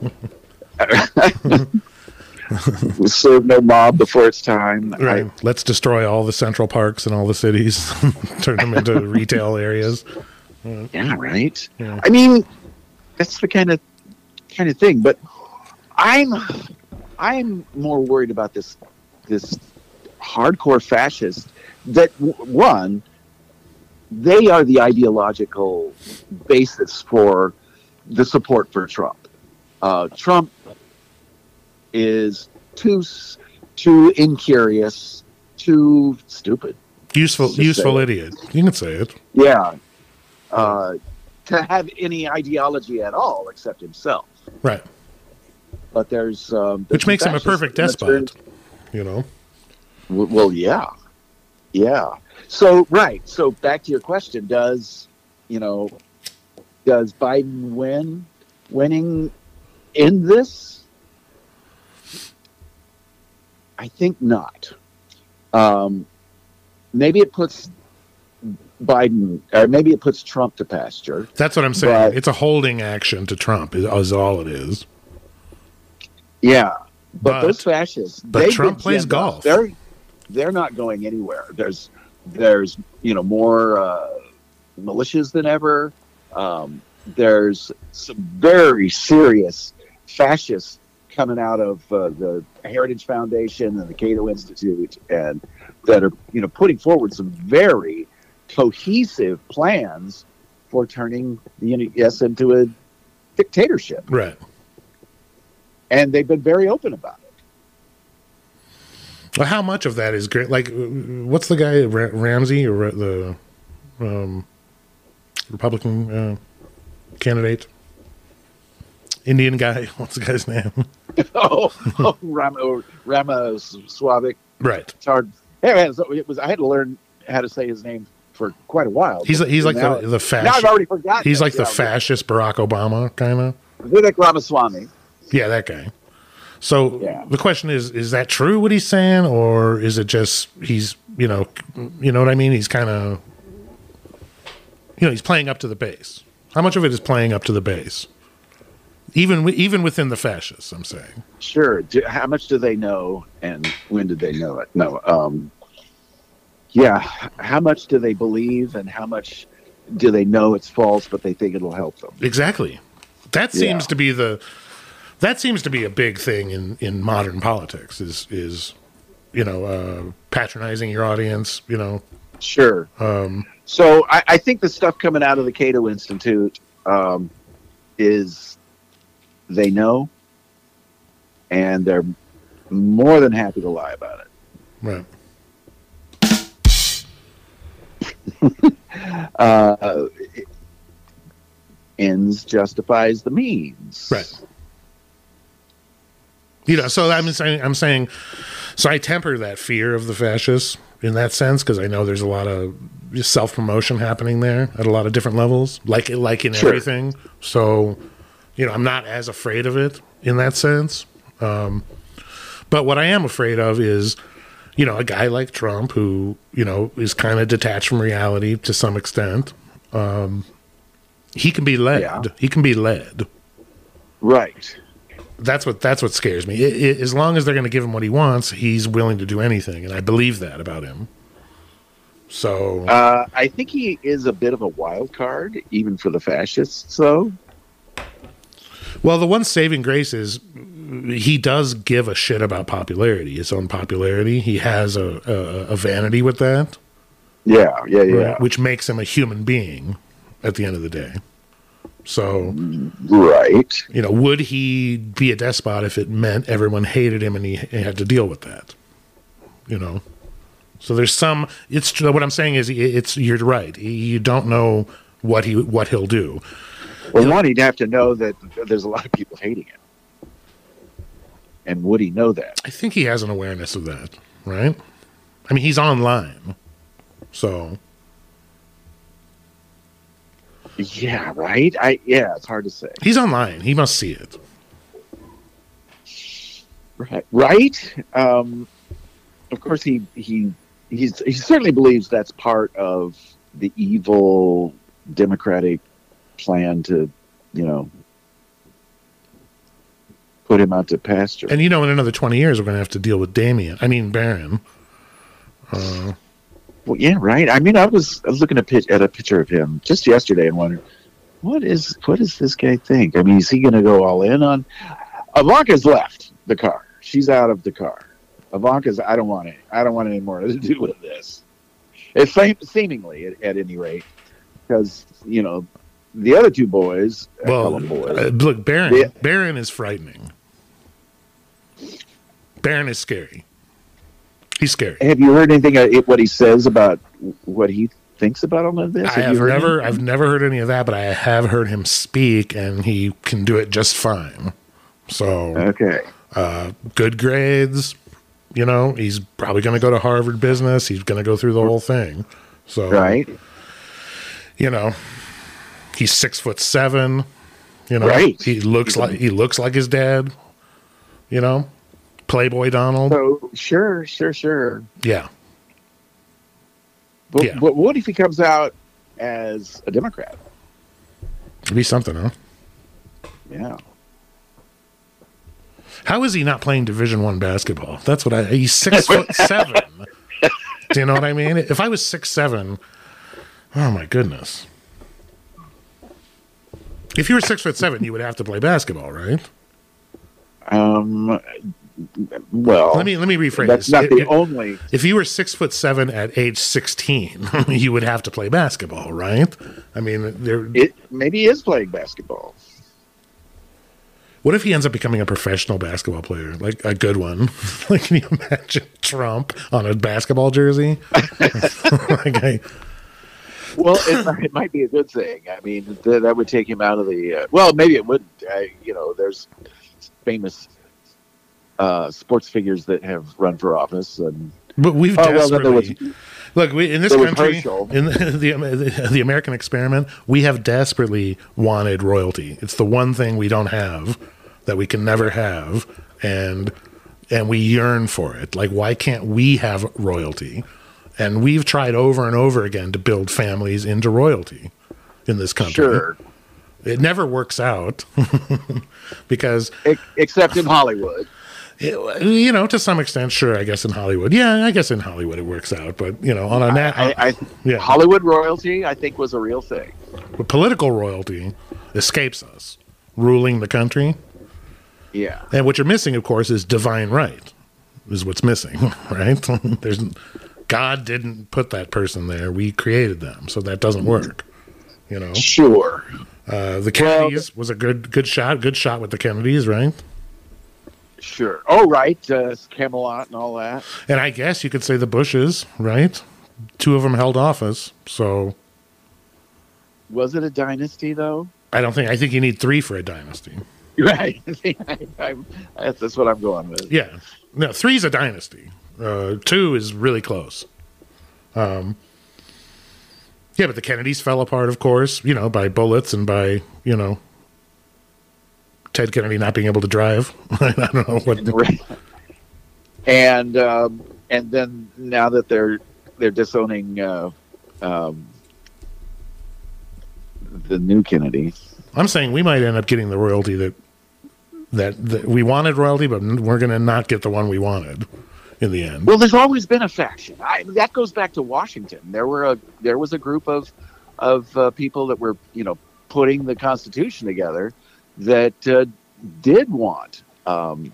We serve no mob before it's time. Right. I, Let's destroy all the central parks in all the cities. Turn them into retail areas. Yeah, right. Yeah. I mean, that's the kind of kind of thing. But I'm I'm more worried about this this hardcore fascist that one, they are the ideological basis for the support for Trump. Uh, Trump is too too incurious, too stupid. Useful, useful idiot. You can say it. Yeah, uh, to have any ideology at all except himself. Right. But there's, um, there's which makes him a perfect despot. You know. Well, yeah, yeah. So right. So back to your question: Does you know? Does Biden win? Winning in this? I think not. Um, maybe it puts Biden, or maybe it puts Trump to pasture. That's what I'm saying. It's a holding action to Trump, is, is all it is. Yeah, but, but those fascists. But Trump plays golf. They're they're not going anywhere. There's there's you know more uh, militias than ever. Um, there's some very serious fascists coming out of uh, the Heritage Foundation and the Cato Institute, and that are you know putting forward some very cohesive plans for turning the U S into a dictatorship. Right. And they've been very open about it. Well, how much of that is great? Like, what's the guy, Ra- Ramsey, or the um, Republican uh, candidate? Indian guy. What's the guy's name? oh, oh Rama, Ramaswamy. Right. It's hard. It was. I had to learn how to say his name for quite a while. He's he's like now, the the fascist. Now I've already forgotten. He's it. like the yeah, fascist Barack Obama, kind of. Vivek Ramaswamy. Yeah, that guy. So yeah. The question is: is that true what he's saying, or is it just he's you know you know what I mean? He's kind of you know he's playing up to the base. How much of it is playing up to the base? Even even within the fascists, I'm saying. Sure. Do, how much do they know, and when did they know it? No. Um, yeah. How much do they believe, and how much do they know it's false, but they think it'll help them? Exactly. That seems yeah. to be the. That seems to be a big thing in, in modern politics. Is is, you know, uh, patronizing your audience. You know. Sure. Um, so I, I think the stuff coming out of the Cato Institute um, is. They know, and they're more than happy to lie about it. Right. uh, ends justifies the means. Right. You know, so I'm saying, I'm saying, so I temper that fear of the fascists in that sense because I know there's a lot of self promotion happening there at a lot of different levels, like like in sure. everything. So. You know, I'm not as afraid of it in that sense. Um, but what I am afraid of is, you know, a guy like Trump who, you know, is kind of detached from reality to some extent. Um, he can be led. Yeah. He can be led. Right. That's what that's what scares me. It, it, as long as they're going to give him what he wants, he's willing to do anything, and I believe that about him. So uh, I think he is a bit of a wild card, even for the fascists, though. Well, the one saving grace is he does give a shit about popularity, his own popularity. He has a, a, a vanity with that. Yeah, yeah, yeah. Right, which makes him a human being at the end of the day. So, right. You know, would he be a despot if it meant everyone hated him and he, he had to deal with that? You know? So there's some, it's what I'm saying is it's, you're right. You don't know what he, what he'll do. Well, one, he'd have to know that there's a lot of people hating him. And would he know that? I think he has an awareness of that, right? I mean, he's online. So. Yeah, right? I Yeah, it's hard to say. He's online. He must see it. Right. Right? Um, of course, he, he, he's, he certainly believes that's part of the evil Democratic plan to, you know, put him out to pasture. And, you know, in another twenty years, we're going to have to deal with Damien. I mean, Barron. Uh, well, yeah, right. I mean, I was, I was looking at, at a picture of him just yesterday and wondering, what is, what does this guy think? I mean, is he going to go all in on... Ivanka's left the car. She's out of the car. Ivanka's, I don't want it. I don't want any more to do with this. It's seemingly, at, at any rate, because, you know, the other two boys, well, boys, uh, look, Barron, they, Barron is frightening. Barron is scary. He's scary. Have you heard anything of what he says about what he thinks about all of this? I have never, I've never heard any of that, but I have heard him speak, and he can do it just fine. So, okay, uh, good grades. You know, he's probably going to go to Harvard Business. He's going to go through the whole thing. So, right. You know, he's six foot seven. You know, right. he looks like he looks like his dad. You know, Playboy Donald. So sure, sure, sure. Yeah. But, yeah. but what if he comes out as a Democrat? It'd be something, huh? Yeah. How is he not playing Division One basketball? That's what I. He's six foot seven. Do you know what I mean? If I was six seven, oh my goodness. If you were six foot seven, you would have to play basketball, right? Um. Well, let me let me rephrase. That's not the if, only. If you were six foot seven at age sixteen, you would have to play basketball, right? I mean, there. It maybe he is playing basketball. What if he ends up becoming a professional basketball player, like a good one? Like, can you imagine Trump on a basketball jersey? Like, I, well, it, might- it might be a good thing. I mean, th- that would take him out of the. Uh, well, maybe it wouldn't. I, you know, there's famous uh, sports figures that have run for office, and but we've oh, well, then there desperately was, look we, in this there was country, Herschel. in the, the the American experiment, we have desperately wanted royalty. It's the one thing we don't have that we can never have, and and we yearn for it. Like, why can't we have royalty? And we've tried over and over again to build families into royalty in this country. Sure. It never works out because, E- except in Hollywood. it, you know, to some extent, sure, I guess in Hollywood. Yeah, I guess in Hollywood it works out. But, you know, on a nat- I, I, yeah. Hollywood royalty, I think, was a real thing. But political royalty escapes us, ruling the country. Yeah. And what you're missing, of course, is divine right, is what's missing, right? There's God didn't put that person there. We created them, so that doesn't work, you know? Sure. Uh, the Kennedys was a good good shot, good shot with the Kennedys, right? Sure. Oh, right. Uh, Camelot and all that. And I guess you could say the Bushes, right? Two of them held office, so Was it a dynasty, though? I don't think, I think you need three for a dynasty. Right. I, I, that's what I'm going with. Yeah. No, three's a dynasty. Uh, two is really close. Um, yeah, but the Kennedys fell apart, of course, you know, by bullets and by, you know, Ted Kennedy not being able to drive. I don't know what. Right. And um, and then now that they're they're disowning uh, um, the new Kennedy. I'm saying we might end up getting the royalty that that, that we wanted royalty, but we're going to not get the one we wanted in the end. Well, there's always been a faction. I, that goes back to Washington. There were a there was a group of of uh, people that were you know putting the Constitution together that uh, did want. Um,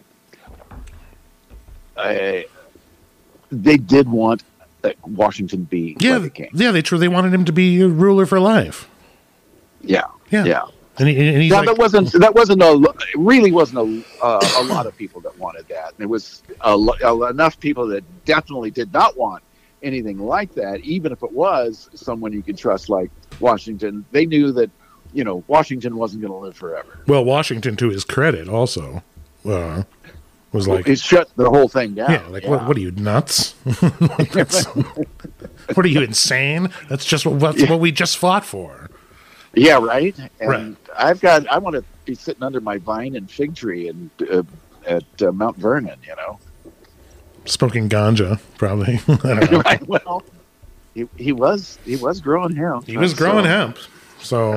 a, they did want that Washington be yeah, the king. yeah, they true. They wanted him to be a ruler for life. Yeah, Yeah, yeah. And, he, and he's Now, like, that wasn't that wasn't a it really wasn't a uh, a lot of people that wanted that. There was a, lo- enough people that definitely did not want anything like that. Even if it was someone you could trust, like Washington, they knew that you know Washington wasn't going to live forever. well, Washington, to his credit, also uh, was like, It shut the whole thing down. yeah, like What, what are you nuts? That's- what are you insane? That's just what that's what we just fought for. Yeah, right. And Right. I've got. I want to be sitting under my vine and fig tree and uh, at uh, Mount Vernon. You know. Smoking ganja, probably. I don't know. Right. Well, he he was he was growing hemp. He was So- growing hemp, so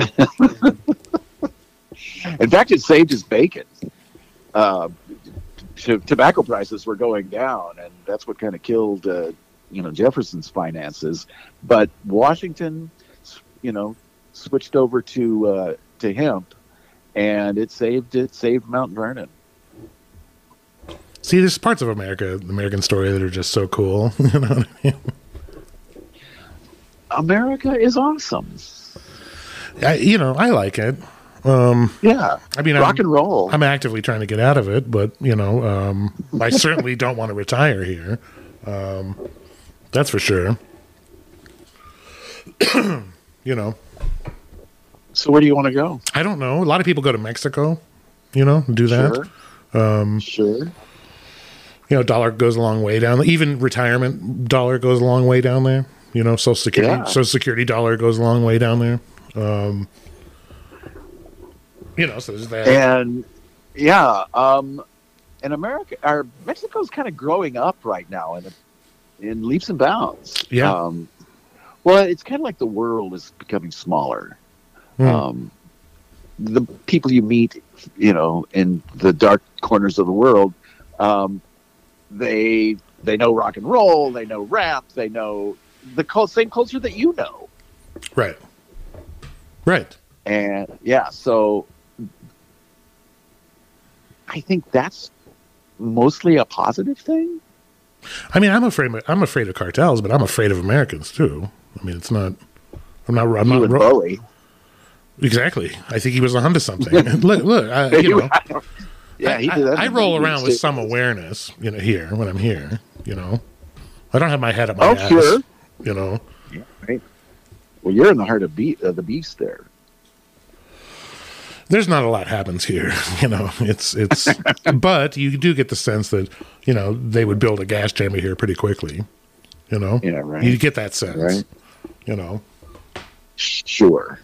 In fact, it saved his bacon. Uh, t- tobacco prices were going down, and that's what kind of killed, uh, you know, Jefferson's finances. But Washington, you know, switched over to uh, to hemp, and it saved it saved Mount Vernon. see, there's parts of America, the American story, that are just so cool. You know what I mean? America is awesome. I, you know, I like it. Um, Yeah, I mean, rock I'm, and roll. I'm actively trying to get out of it, but you know, um, I certainly don't want to retire here. Um, that's for sure. You know. So where do you want to go? I don't know. A lot of people go to Mexico, you know, do that. Sure. Um, sure. You know, dollar goes a long way down. Even retirement dollar goes a long way down there. You know, Social Security, Yeah. Social Security dollar goes a long way down there. Um, you know, so there's that. And yeah, um, in America, or Mexico's kind of growing up right now in in leaps and bounds. Yeah. Um, well, it's kind of like the world is becoming smaller. Hmm. Um, the people you meet, you know, in the dark corners of the world, um, they they know rock and roll, they know rap, they know the cult, same culture that you know. Right. Right. And yeah, so I think that's mostly a positive thing. I mean, I'm afraid. I'm afraid of cartels, but I'm afraid of Americans too. I mean, it's not. I'm not. I'm You not. and ro- Bowie. Exactly. I think he was onto something. look, look. I, you know, yeah, he I, did that. I, I in the roll nineties, around with too. some awareness, you know, here when I'm here. You know, I don't have my head up my Oh, ass. sure. You know. Yeah, right. Well, you're in the heart of be- uh, the beast there. There's not a lot happens here, you know. It's it's, but you do get the sense that you know they would build a gas chamber here pretty quickly. You know. Yeah, right. You get that sense. Right. You know. Sure.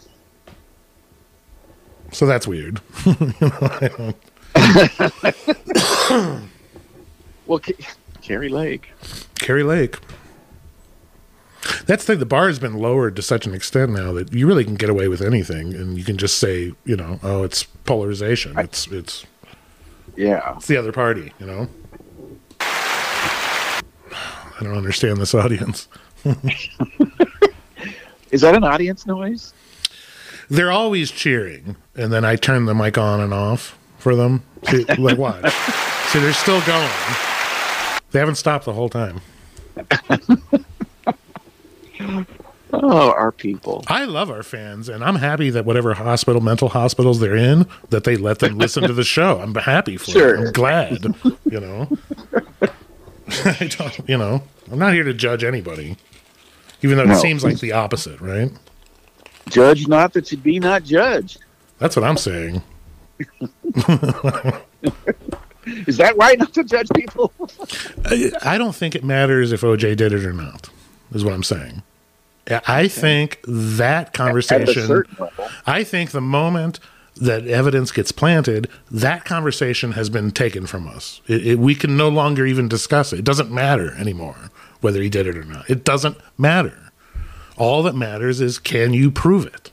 So that's weird. You know, I don't, Well, Ca- Carrie Lake. Carrie Lake. That's the thing. The bar has been lowered to such an extent now that you really can get away with anything, and you can just say, you know, oh, it's polarization. It's it's Yeah. it's the other party. You know. I don't understand this audience. Is that an audience noise? They're always cheering, and then I turn the mic on and off for them. See, like what? See, they're still going. They haven't stopped the whole time. Oh, our people. I love our fans, and I'm happy that whatever hospital, mental hospitals they're in, that they let them listen to the show. I'm happy for Sure. it. I'm glad, you know. I don't, you know, I'm not here to judge anybody, even though it No. seems like the opposite, right? Judge not that you be not judged. That's what I'm saying. Is that right not to judge people? I, I don't think it matters if O J did it or not, is what I'm saying. I think that At a conversation, certain level. I think the moment that evidence gets planted, that conversation has been taken from us. It, it, we can no longer even discuss it. It doesn't matter anymore whether he did it or not. It doesn't matter. All that matters is, can you prove it?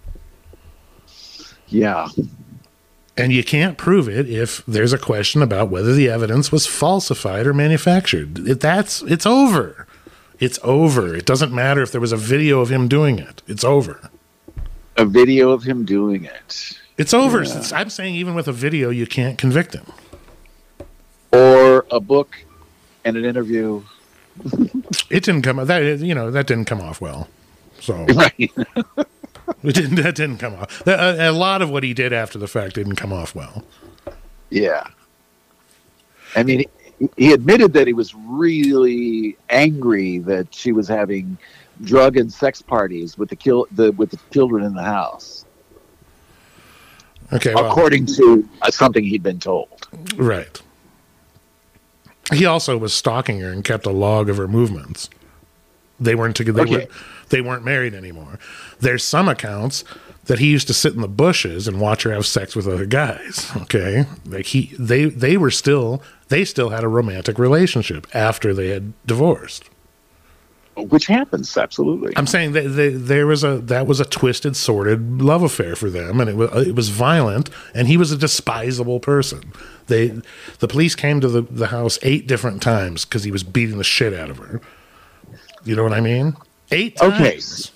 Yeah. And you can't prove it if there's a question about whether the evidence was falsified or manufactured. It, that's it's over. It's over. It doesn't matter if there was a video of him doing it. It's over. A video of him doing it. It's over. Yeah. I'm saying even with a video, you can't convict him. Or a book and an interview. It didn't come that you know that didn't come off well. So Right. it didn't. That didn't come off. A, a lot of what he did after the fact didn't come off well. Yeah. I mean, he, he admitted that he was really angry that she was having drug and sex parties with the kill the with the children in the house, Okay, well, according to uh, something he'd been told. right. He also was stalking her and kept a log of her movements. They weren't together. They, Okay. weren't, they weren't married anymore. There's some accounts that he used to sit in the bushes and watch her have sex with other guys. Okay, like he, they, they were still, they still had a romantic relationship after they had divorced. Which happens, absolutely. I'm saying that they, there was a that was a twisted, sordid love affair for them, and it was it was violent, and he was a despisable person. They, the police came to the, the house eight different times because he was beating the shit out of her. You know what I mean? Eight times. Okay.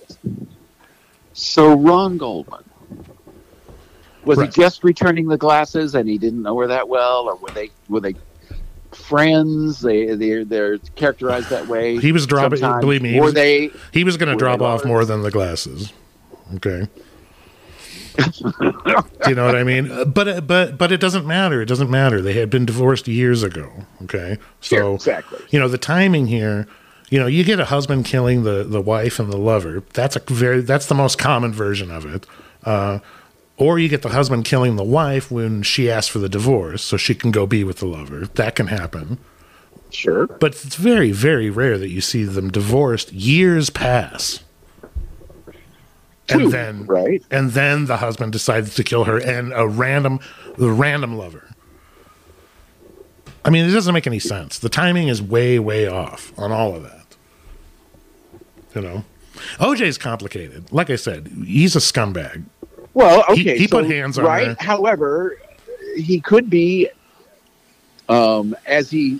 So Ron Goldman, was Right. he just returning the glasses and he didn't know her that well, or were they were they friends? They they they're characterized that way. He was dropping. sometimes. Believe me, he Were was, they? he was going to were drop they off lovers? more than the glasses. Okay. Do you know what I mean? Uh, But uh, but but it doesn't matter. It doesn't matter. They had been divorced years ago. Okay, so Sure, exactly. you know the timing here You know, you get a husband killing the, the wife and the lover. That's a very that's the most common version of it. Uh, or you get the husband killing the wife when she asks for the divorce so she can go be with the lover. That can happen. Sure. But it's very, very rare that you see them divorced. Years pass. And Two, then right? And then the husband decides to kill her and a random the random lover. I mean, it doesn't make any sense. The timing is way, way off on all of that. You know, O J's complicated. Like I said, he's a scumbag. Well, okay, he, he so, put hands on right. her. However, he could be, um, as he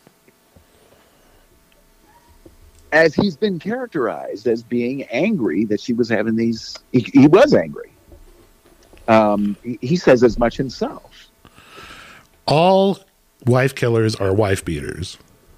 as he's been characterized as being angry that she was having these. He, he was angry. Um, he, he says as much himself. All wife killers are wife beaters.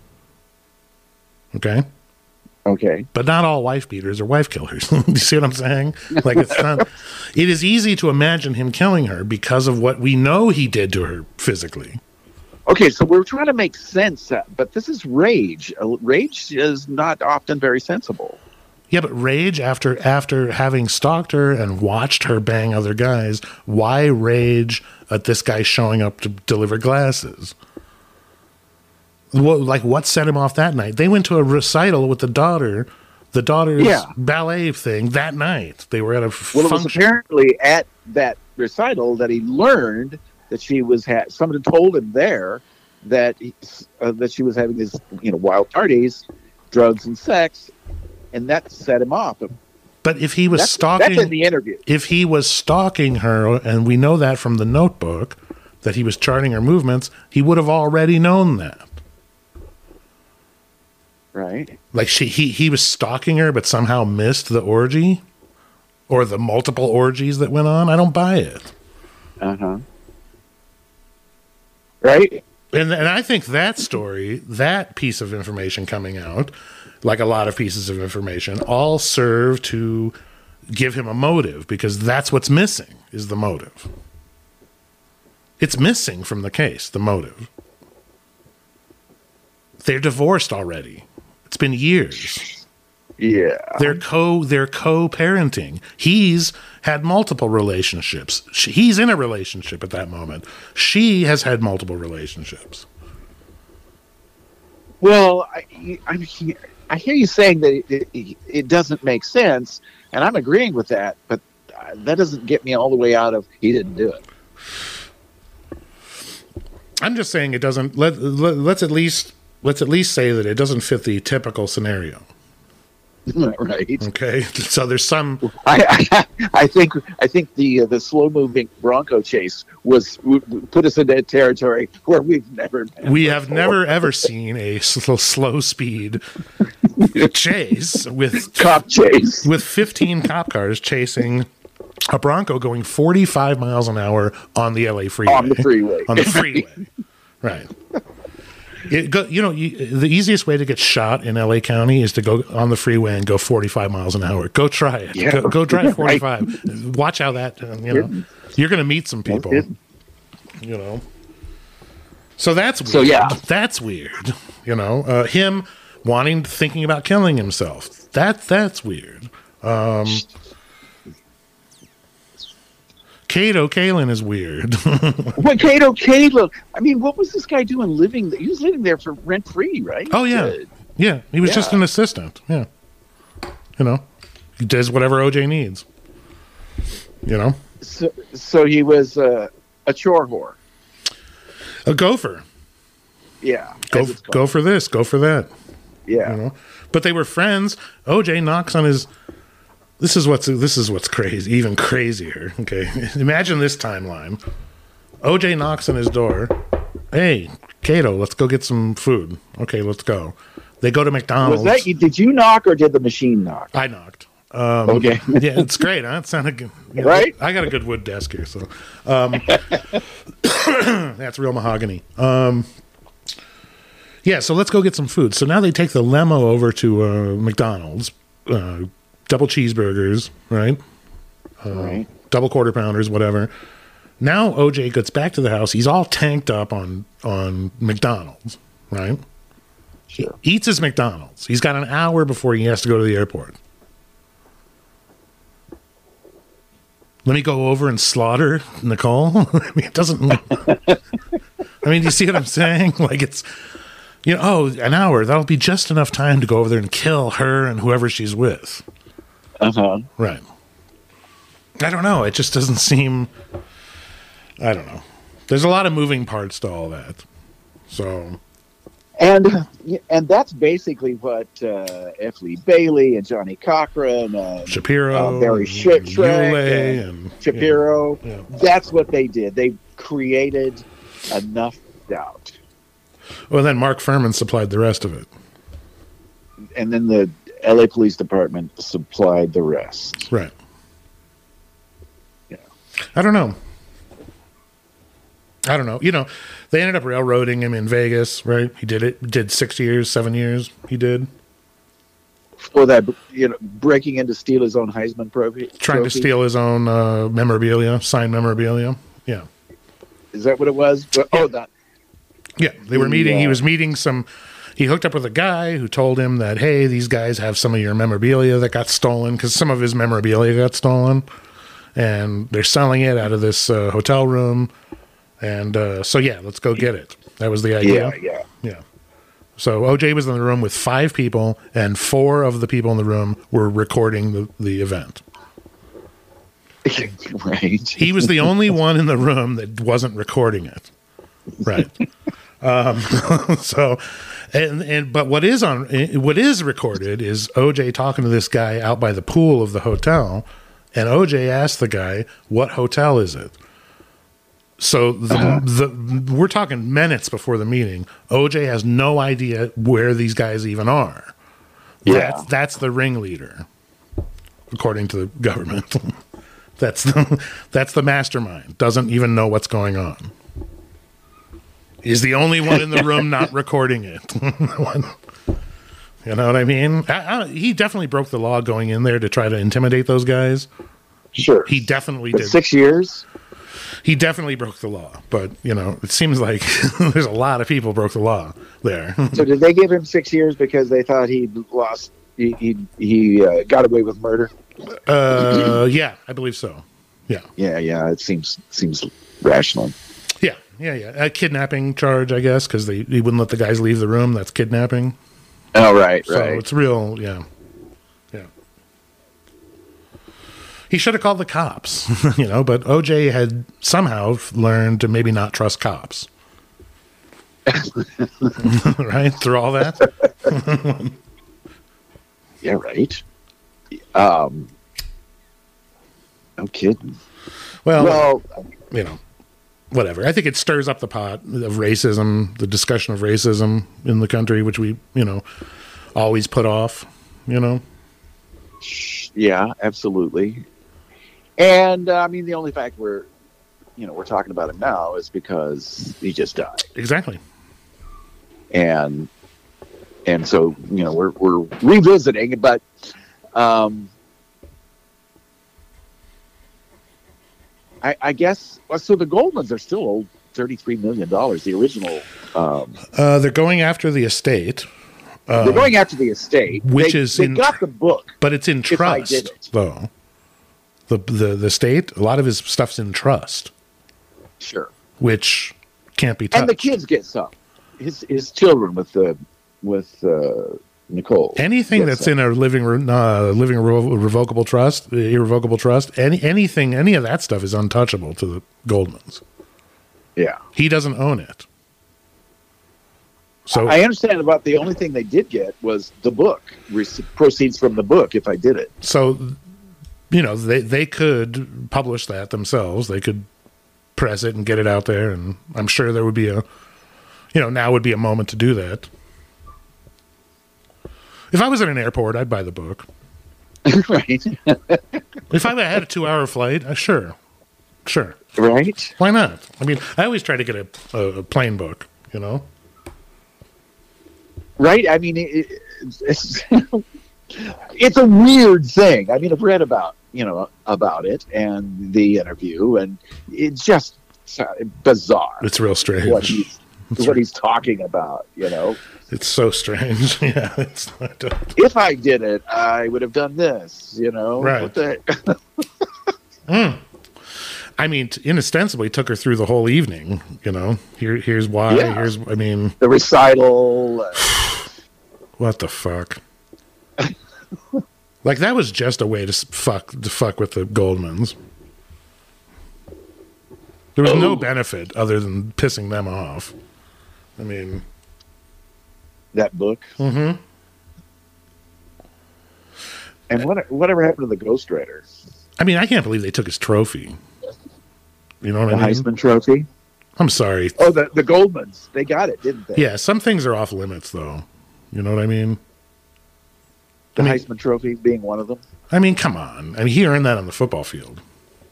Okay. Okay. But not all wife beaters are wife killers. You see what I'm saying? Like it's not. It is easy to imagine him killing her because of what we know he did to her physically. Okay, so we're trying to make sense, uh, but this is rage. Uh, rage is not often very sensible. Yeah, but rage after after having stalked her and watched her bang other guys, why rage at this guy showing up to deliver glasses? What, like, what set him off that night? They went to a recital with the daughter, the daughter's yeah. ballet thing that night. They were at a well, function. It was apparently at that recital that he learned that she was ha- someone told him there that he, uh, that she was having these, you know, wild parties, drugs and sex, and that set him off. But if he was that's, stalking, that's in the interview. If he was stalking her, and we know that from the notebook that he was charting her movements, he would have already known that. Right. Like she, he, he was stalking her, but somehow missed the orgy or the multiple orgies that went on. I don't buy it. Uh huh. Right. And and I think that story, that piece of information coming out, like a lot of pieces of information, all serve to give him a motive because that's what's missing is the motive. It's missing from the case, the motive. They're divorced already. It's been years. Yeah. They're co they're co-parenting. He's had multiple relationships. She, he's in a relationship at that moment. She has had multiple relationships. Well, I, I, I hear you saying that it, it, it doesn't make sense, and I'm agreeing with that, but that doesn't get me all the way out of he didn't do it. I'm just saying it doesn't. Let, let let's at least let's at least say that it doesn't fit the typical scenario. Right. Okay. So there's some. I, I, I think I think the uh, the slow moving Bronco chase was would put us in that territory where we've never been. We before. have never ever seen a slow, slow speed chase with cop chase with fifteen cop cars chasing a Bronco going forty-five miles an hour on the L A freeway. On the freeway. On the freeway. Right. It go, you know, you, the easiest way to get shot in L A County is to go on the freeway and go forty-five miles an hour. Go try it. Yeah. Go, go drive forty-five. Right. Watch how that, uh, you know, you're going to meet some people, you know. So that's weird. So, yeah. That's weird. You know, uh, him wanting, thinking about killing himself. That, that's weird. Um, Kato Kalin is weird. Well, Kato Kalin. I mean, what was this guy doing living? He was living there for rent free, right? Oh, yeah. Uh, yeah. He was yeah. just an assistant. Yeah. You know, he does whatever O J needs. You know? So, so he was uh, a chore whore. A gopher. Yeah. Go, go for this. Go for that. Yeah. You know? But they were friends. O J knocks on his. This is what's this is what's crazy, even crazier. Okay, imagine this timeline. O J knocks on his door. Hey, Kato, let's go get some food. Okay, let's go. They go to McDonald's. Was that you? Did you knock or did the machine knock? I knocked. Um, okay. Yeah, it's great. Huh? It sounded good. You know, right. I got a good wood desk here, so um, that's real mahogany. Um, yeah, so let's go get some food. So now they take the limo over to uh, McDonald's. Uh, Double cheeseburgers, right? Uh, right. Double quarter pounders, whatever. Now O J gets back to the house. He's all tanked up on on McDonald's, right? Sure. He eats his McDonald's. He's got an hour before he has to go to the airport. Let me go over and slaughter Nicole. I mean, it doesn't. I mean, do you see what I'm saying? Like, it's, you know, oh, an hour. That'll be just enough time to go over there and kill her and whoever she's with. Uh huh. Right. I don't know. It just doesn't seem. I don't know. There's a lot of moving parts to all that. So. And and that's basically what uh, F. Lee Bailey and Johnny Cochran and Shapiro, uh, Barry Schreck and, and Shapiro. Yeah, yeah. That's what they did. They created enough doubt. Well, then Mark Furman supplied the rest of it. And then the L A Police Department supplied the rest. Right. Yeah. I don't know. I don't know. You know, they ended up railroading him in Vegas, right? He did it. Did six years, seven years. He did. Or that, you know, breaking in to steal his own Heisman trophy. Trying to steal his own uh, memorabilia, signed memorabilia. Yeah. Is that what it was? But, oh, that. Yeah, they were meeting. He was meeting some. He hooked up with a guy who told him that, hey, these guys have some of your memorabilia that got stolen, because some of his memorabilia got stolen, and they're selling it out of this uh, hotel room. And uh, so, yeah, let's go get it. That was the idea. Yeah, yeah. Yeah. So O J was in the room with five people, and four of the people in the room were recording the, the event. Right. He was the only one in the room that wasn't recording it. Right. um, so, and, and, but what is on, what is recorded is O J talking to this guy out by the pool of the hotel, and O J asked the guy, what hotel is it? So the, uh-huh. the we're talking minutes before the meeting. O J has no idea where these guys even are. Yeah. That's, that's the ringleader, according to the government. That's the, that's the mastermind. Doesn't even know what's going on. He's the only one in the room not recording it. You know what I mean? I, I, he definitely broke the law going in there to try to intimidate those guys. Sure. He definitely but did. Six years? He definitely broke the law, but you know, it seems like there's a lot of people broke the law there. So did they give him six years because they thought he lost? He he, he uh, got away with murder. Uh, yeah, I believe so. Yeah, yeah, yeah. It seems seems rational. Yeah, yeah, yeah. A kidnapping charge, I guess, because they he wouldn't let the guys leave the room. That's kidnapping. Oh, right, so right. It's real. Yeah, yeah. He should have called the cops, you know, but O J had somehow learned to maybe not trust cops. Right? Through all that? Yeah, right. Um, no kidding. Well, well, you know, whatever. I think it stirs up the pot of racism, the discussion of racism in the country, which we, you know, always put off, you know? Yeah, absolutely. And uh, I mean, the only fact we're, you know, we're talking about him now is because he just died. Exactly. And and so you know we're we're revisiting, but um, I, I guess well, so. The Goldmans are still owed thirty-three million dollars. The original. Um, uh, they're going after the estate. Uh, they're going after the estate, which they, is they in, got the book, but it's in trust it. though. The, the the state, a lot of his stuff's in trust. Sure. Which can't be touched. And the kids get some. His his children with the with uh, Nicole. Anything that's some. in a living uh, living revocable trust, irrevocable trust, any anything, any of that stuff is untouchable to the Goldmans. Yeah. He doesn't own it. So I understand about the only thing they did get was the book, proceeds from the book if I did it. So, you know, they, they could publish that themselves. They could press it and get it out there. And I'm sure there would be a, you know, now would be a moment to do that. If I was at an airport, I'd buy the book. Right. If I had a two hour flight, uh, sure. Sure. Right. Why not? I mean, I always try to get a, a, a plane book, you know? Right. I mean, it, it's, it's a weird thing. I mean, I've read about, you know, about it and the interview, and it's just bizarre. It's real strange. What he's, what he's talking about, you know? It's so strange. Yeah, it's not. If I did it, I would have done this. You know, right? What the mm. I mean, inostensibly took her through the whole evening. You know, here, here's why. Yeah. Here's, I mean, the recital. Uh, what the fuck? Like that was just a way to fuck to fuck with the Goldmans. There was oh. no benefit other than pissing them off. I mean. That book. Mm-hmm. And what whatever happened to the ghostwriter? I mean, I can't believe they took his trophy. You know what the I mean? Heisman Trophy? I'm sorry. Oh, the, the Goldmans. They got it, didn't they? Yeah, some things are off limits, though. You know what I mean? The I mean, Heisman Trophy being one of them? I mean, come on. I mean, he earned that on the football field.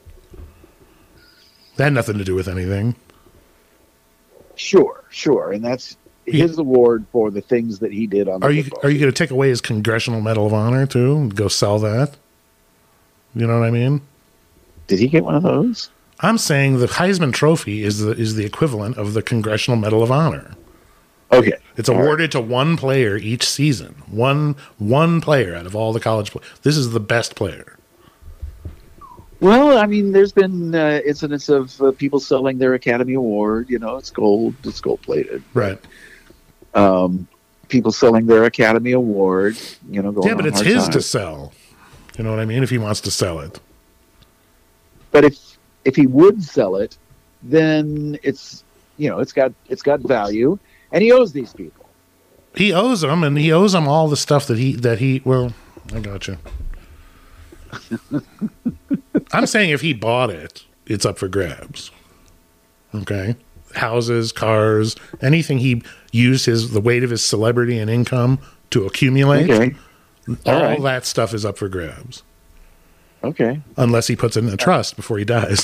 That had nothing to do with anything. Sure, sure. And that's his award for the things that he did on the are you football Are you going to take away his Congressional Medal of Honor, too? And go sell that? You know what I mean? Did he get one of those? I'm saying the Heisman Trophy is the is the equivalent of the Congressional Medal of Honor. Okay. It's awarded right. to one player each season. One one player out of all the college players. This is the best player. Well, I mean, there's been uh, incidents of uh, people selling their Academy Award. You know, it's gold. It's gold-plated. Right. Um, people selling their Academy Award, you know, going Yeah, but on it's hard his time. to sell. You know what I mean? If he wants to sell it. But if if he would sell it, then it's, you know, it's got it's got value, and he owes these people. He owes them, and he owes them all the stuff that he that he. Well, I got you. I'm saying if he bought it, it's up for grabs. Okay, houses, cars, anything he used his the weight of his celebrity and income to accumulate. Okay. All all right. that stuff is up for grabs. Okay. Unless he puts it in a trust before he dies.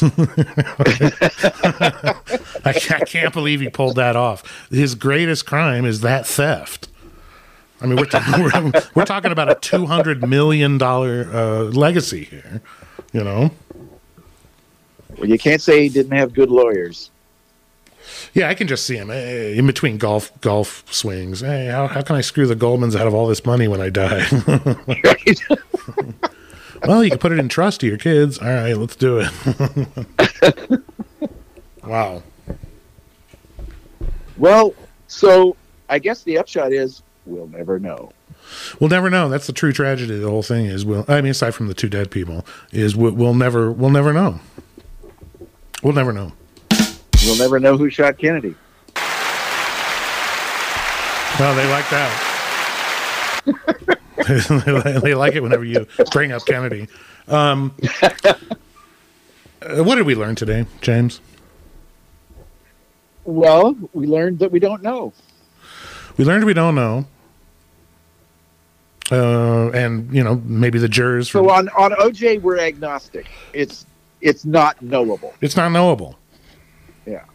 I, I can't believe he pulled that off. His greatest crime is that theft. I mean, we're, ta- we're, we're talking about a two hundred million dollars uh, legacy here, you know? Well, you can't say he didn't have good lawyers. Yeah, I can just see him eh, in between golf golf swings. Hey, how, how can I screw the Goldmans out of all this money when I die? Right. Well, you can put it in trust to your kids. All right, let's do it. Wow. Well, so I guess the upshot is we'll never know. We'll never know. That's the true tragedy. The whole thing is, we'll, I mean, aside from the two dead people, is we'll, we'll never, we'll never know. We'll never know. We'll never know who shot Kennedy. Well, they like that. They like it whenever you bring up Kennedy. Um, uh, what did we learn today, James? Well, we learned that we don't know. We learned we don't know. Uh, and, you know, maybe the jurors... So on, on O J, we're agnostic. It's it's not knowable. It's not knowable. Yeah.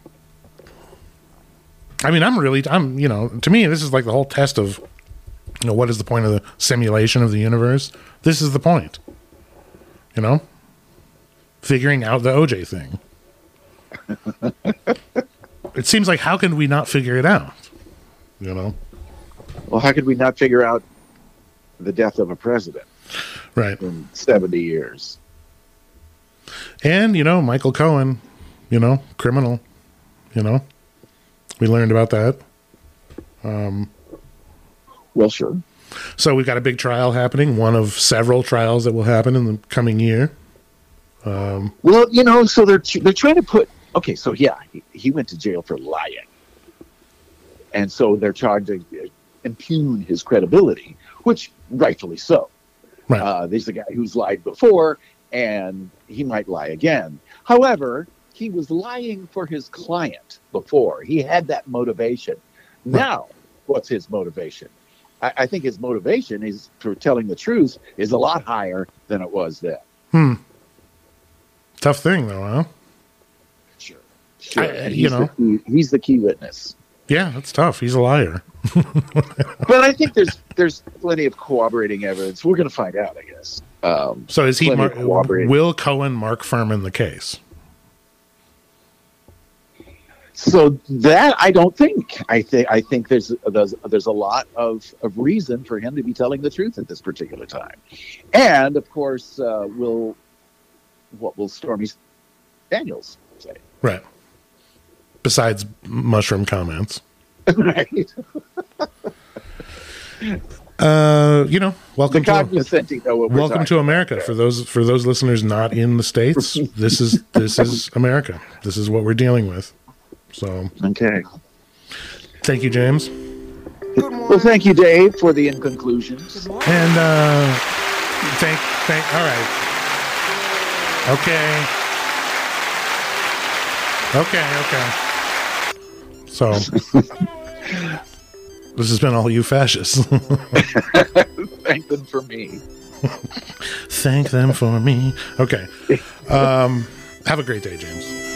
I mean, I'm really... I'm, you know, to me, this is like the whole test of, you know, what is the point of the simulation of the universe? This is the point. You know? Figuring out the O J thing. It seems like, how can we not figure it out? You know? Well, how could we not figure out the death of a president? Right. In seventy years. And, you know, Michael Cohen, you know, criminal, you know? We learned about that. Um, well, sure. So we've got a big trial happening, one of several trials that will happen in the coming year. Um, well, you know, so they're they're trying to put... Okay, so yeah, he, he went to jail for lying. And so they're trying to impugn his credibility, which rightfully so. Right. Uh, there's a guy who's lied before, and he might lie again. However, he was lying for his client before. He had that motivation. Right. Now, what's his motivation? I, I think his motivation is for telling the truth is a lot higher than it was then. Hmm. Tough thing, though, huh? Sure. Sure. I, he's you know, the key, he's the key witness. Yeah, that's tough. He's a liar. But I think there's there's plenty of corroborating evidence. We're going to find out, I guess. Um, so is he? Mar- will Cohen Mark Furman the case? So that I don't think. I think I think there's there's there's a lot of, of reason for him to be telling the truth at this particular time, and of course, uh, will what will Stormy Daniels say? Right. Besides mushroom comments. Right. Uh, you know, welcome to know what we're welcome to America. About. For those for those listeners not in the States, this is this is America. This is what we're dealing with. So okay. Thank you, James. Well, thank you, Dave, for the in conclusions. And uh, thank thank. All right. Okay. Okay. Okay. So. This has been all you fascists. Thank them for me. Thank them for me. Okay. Um, have a great day, James.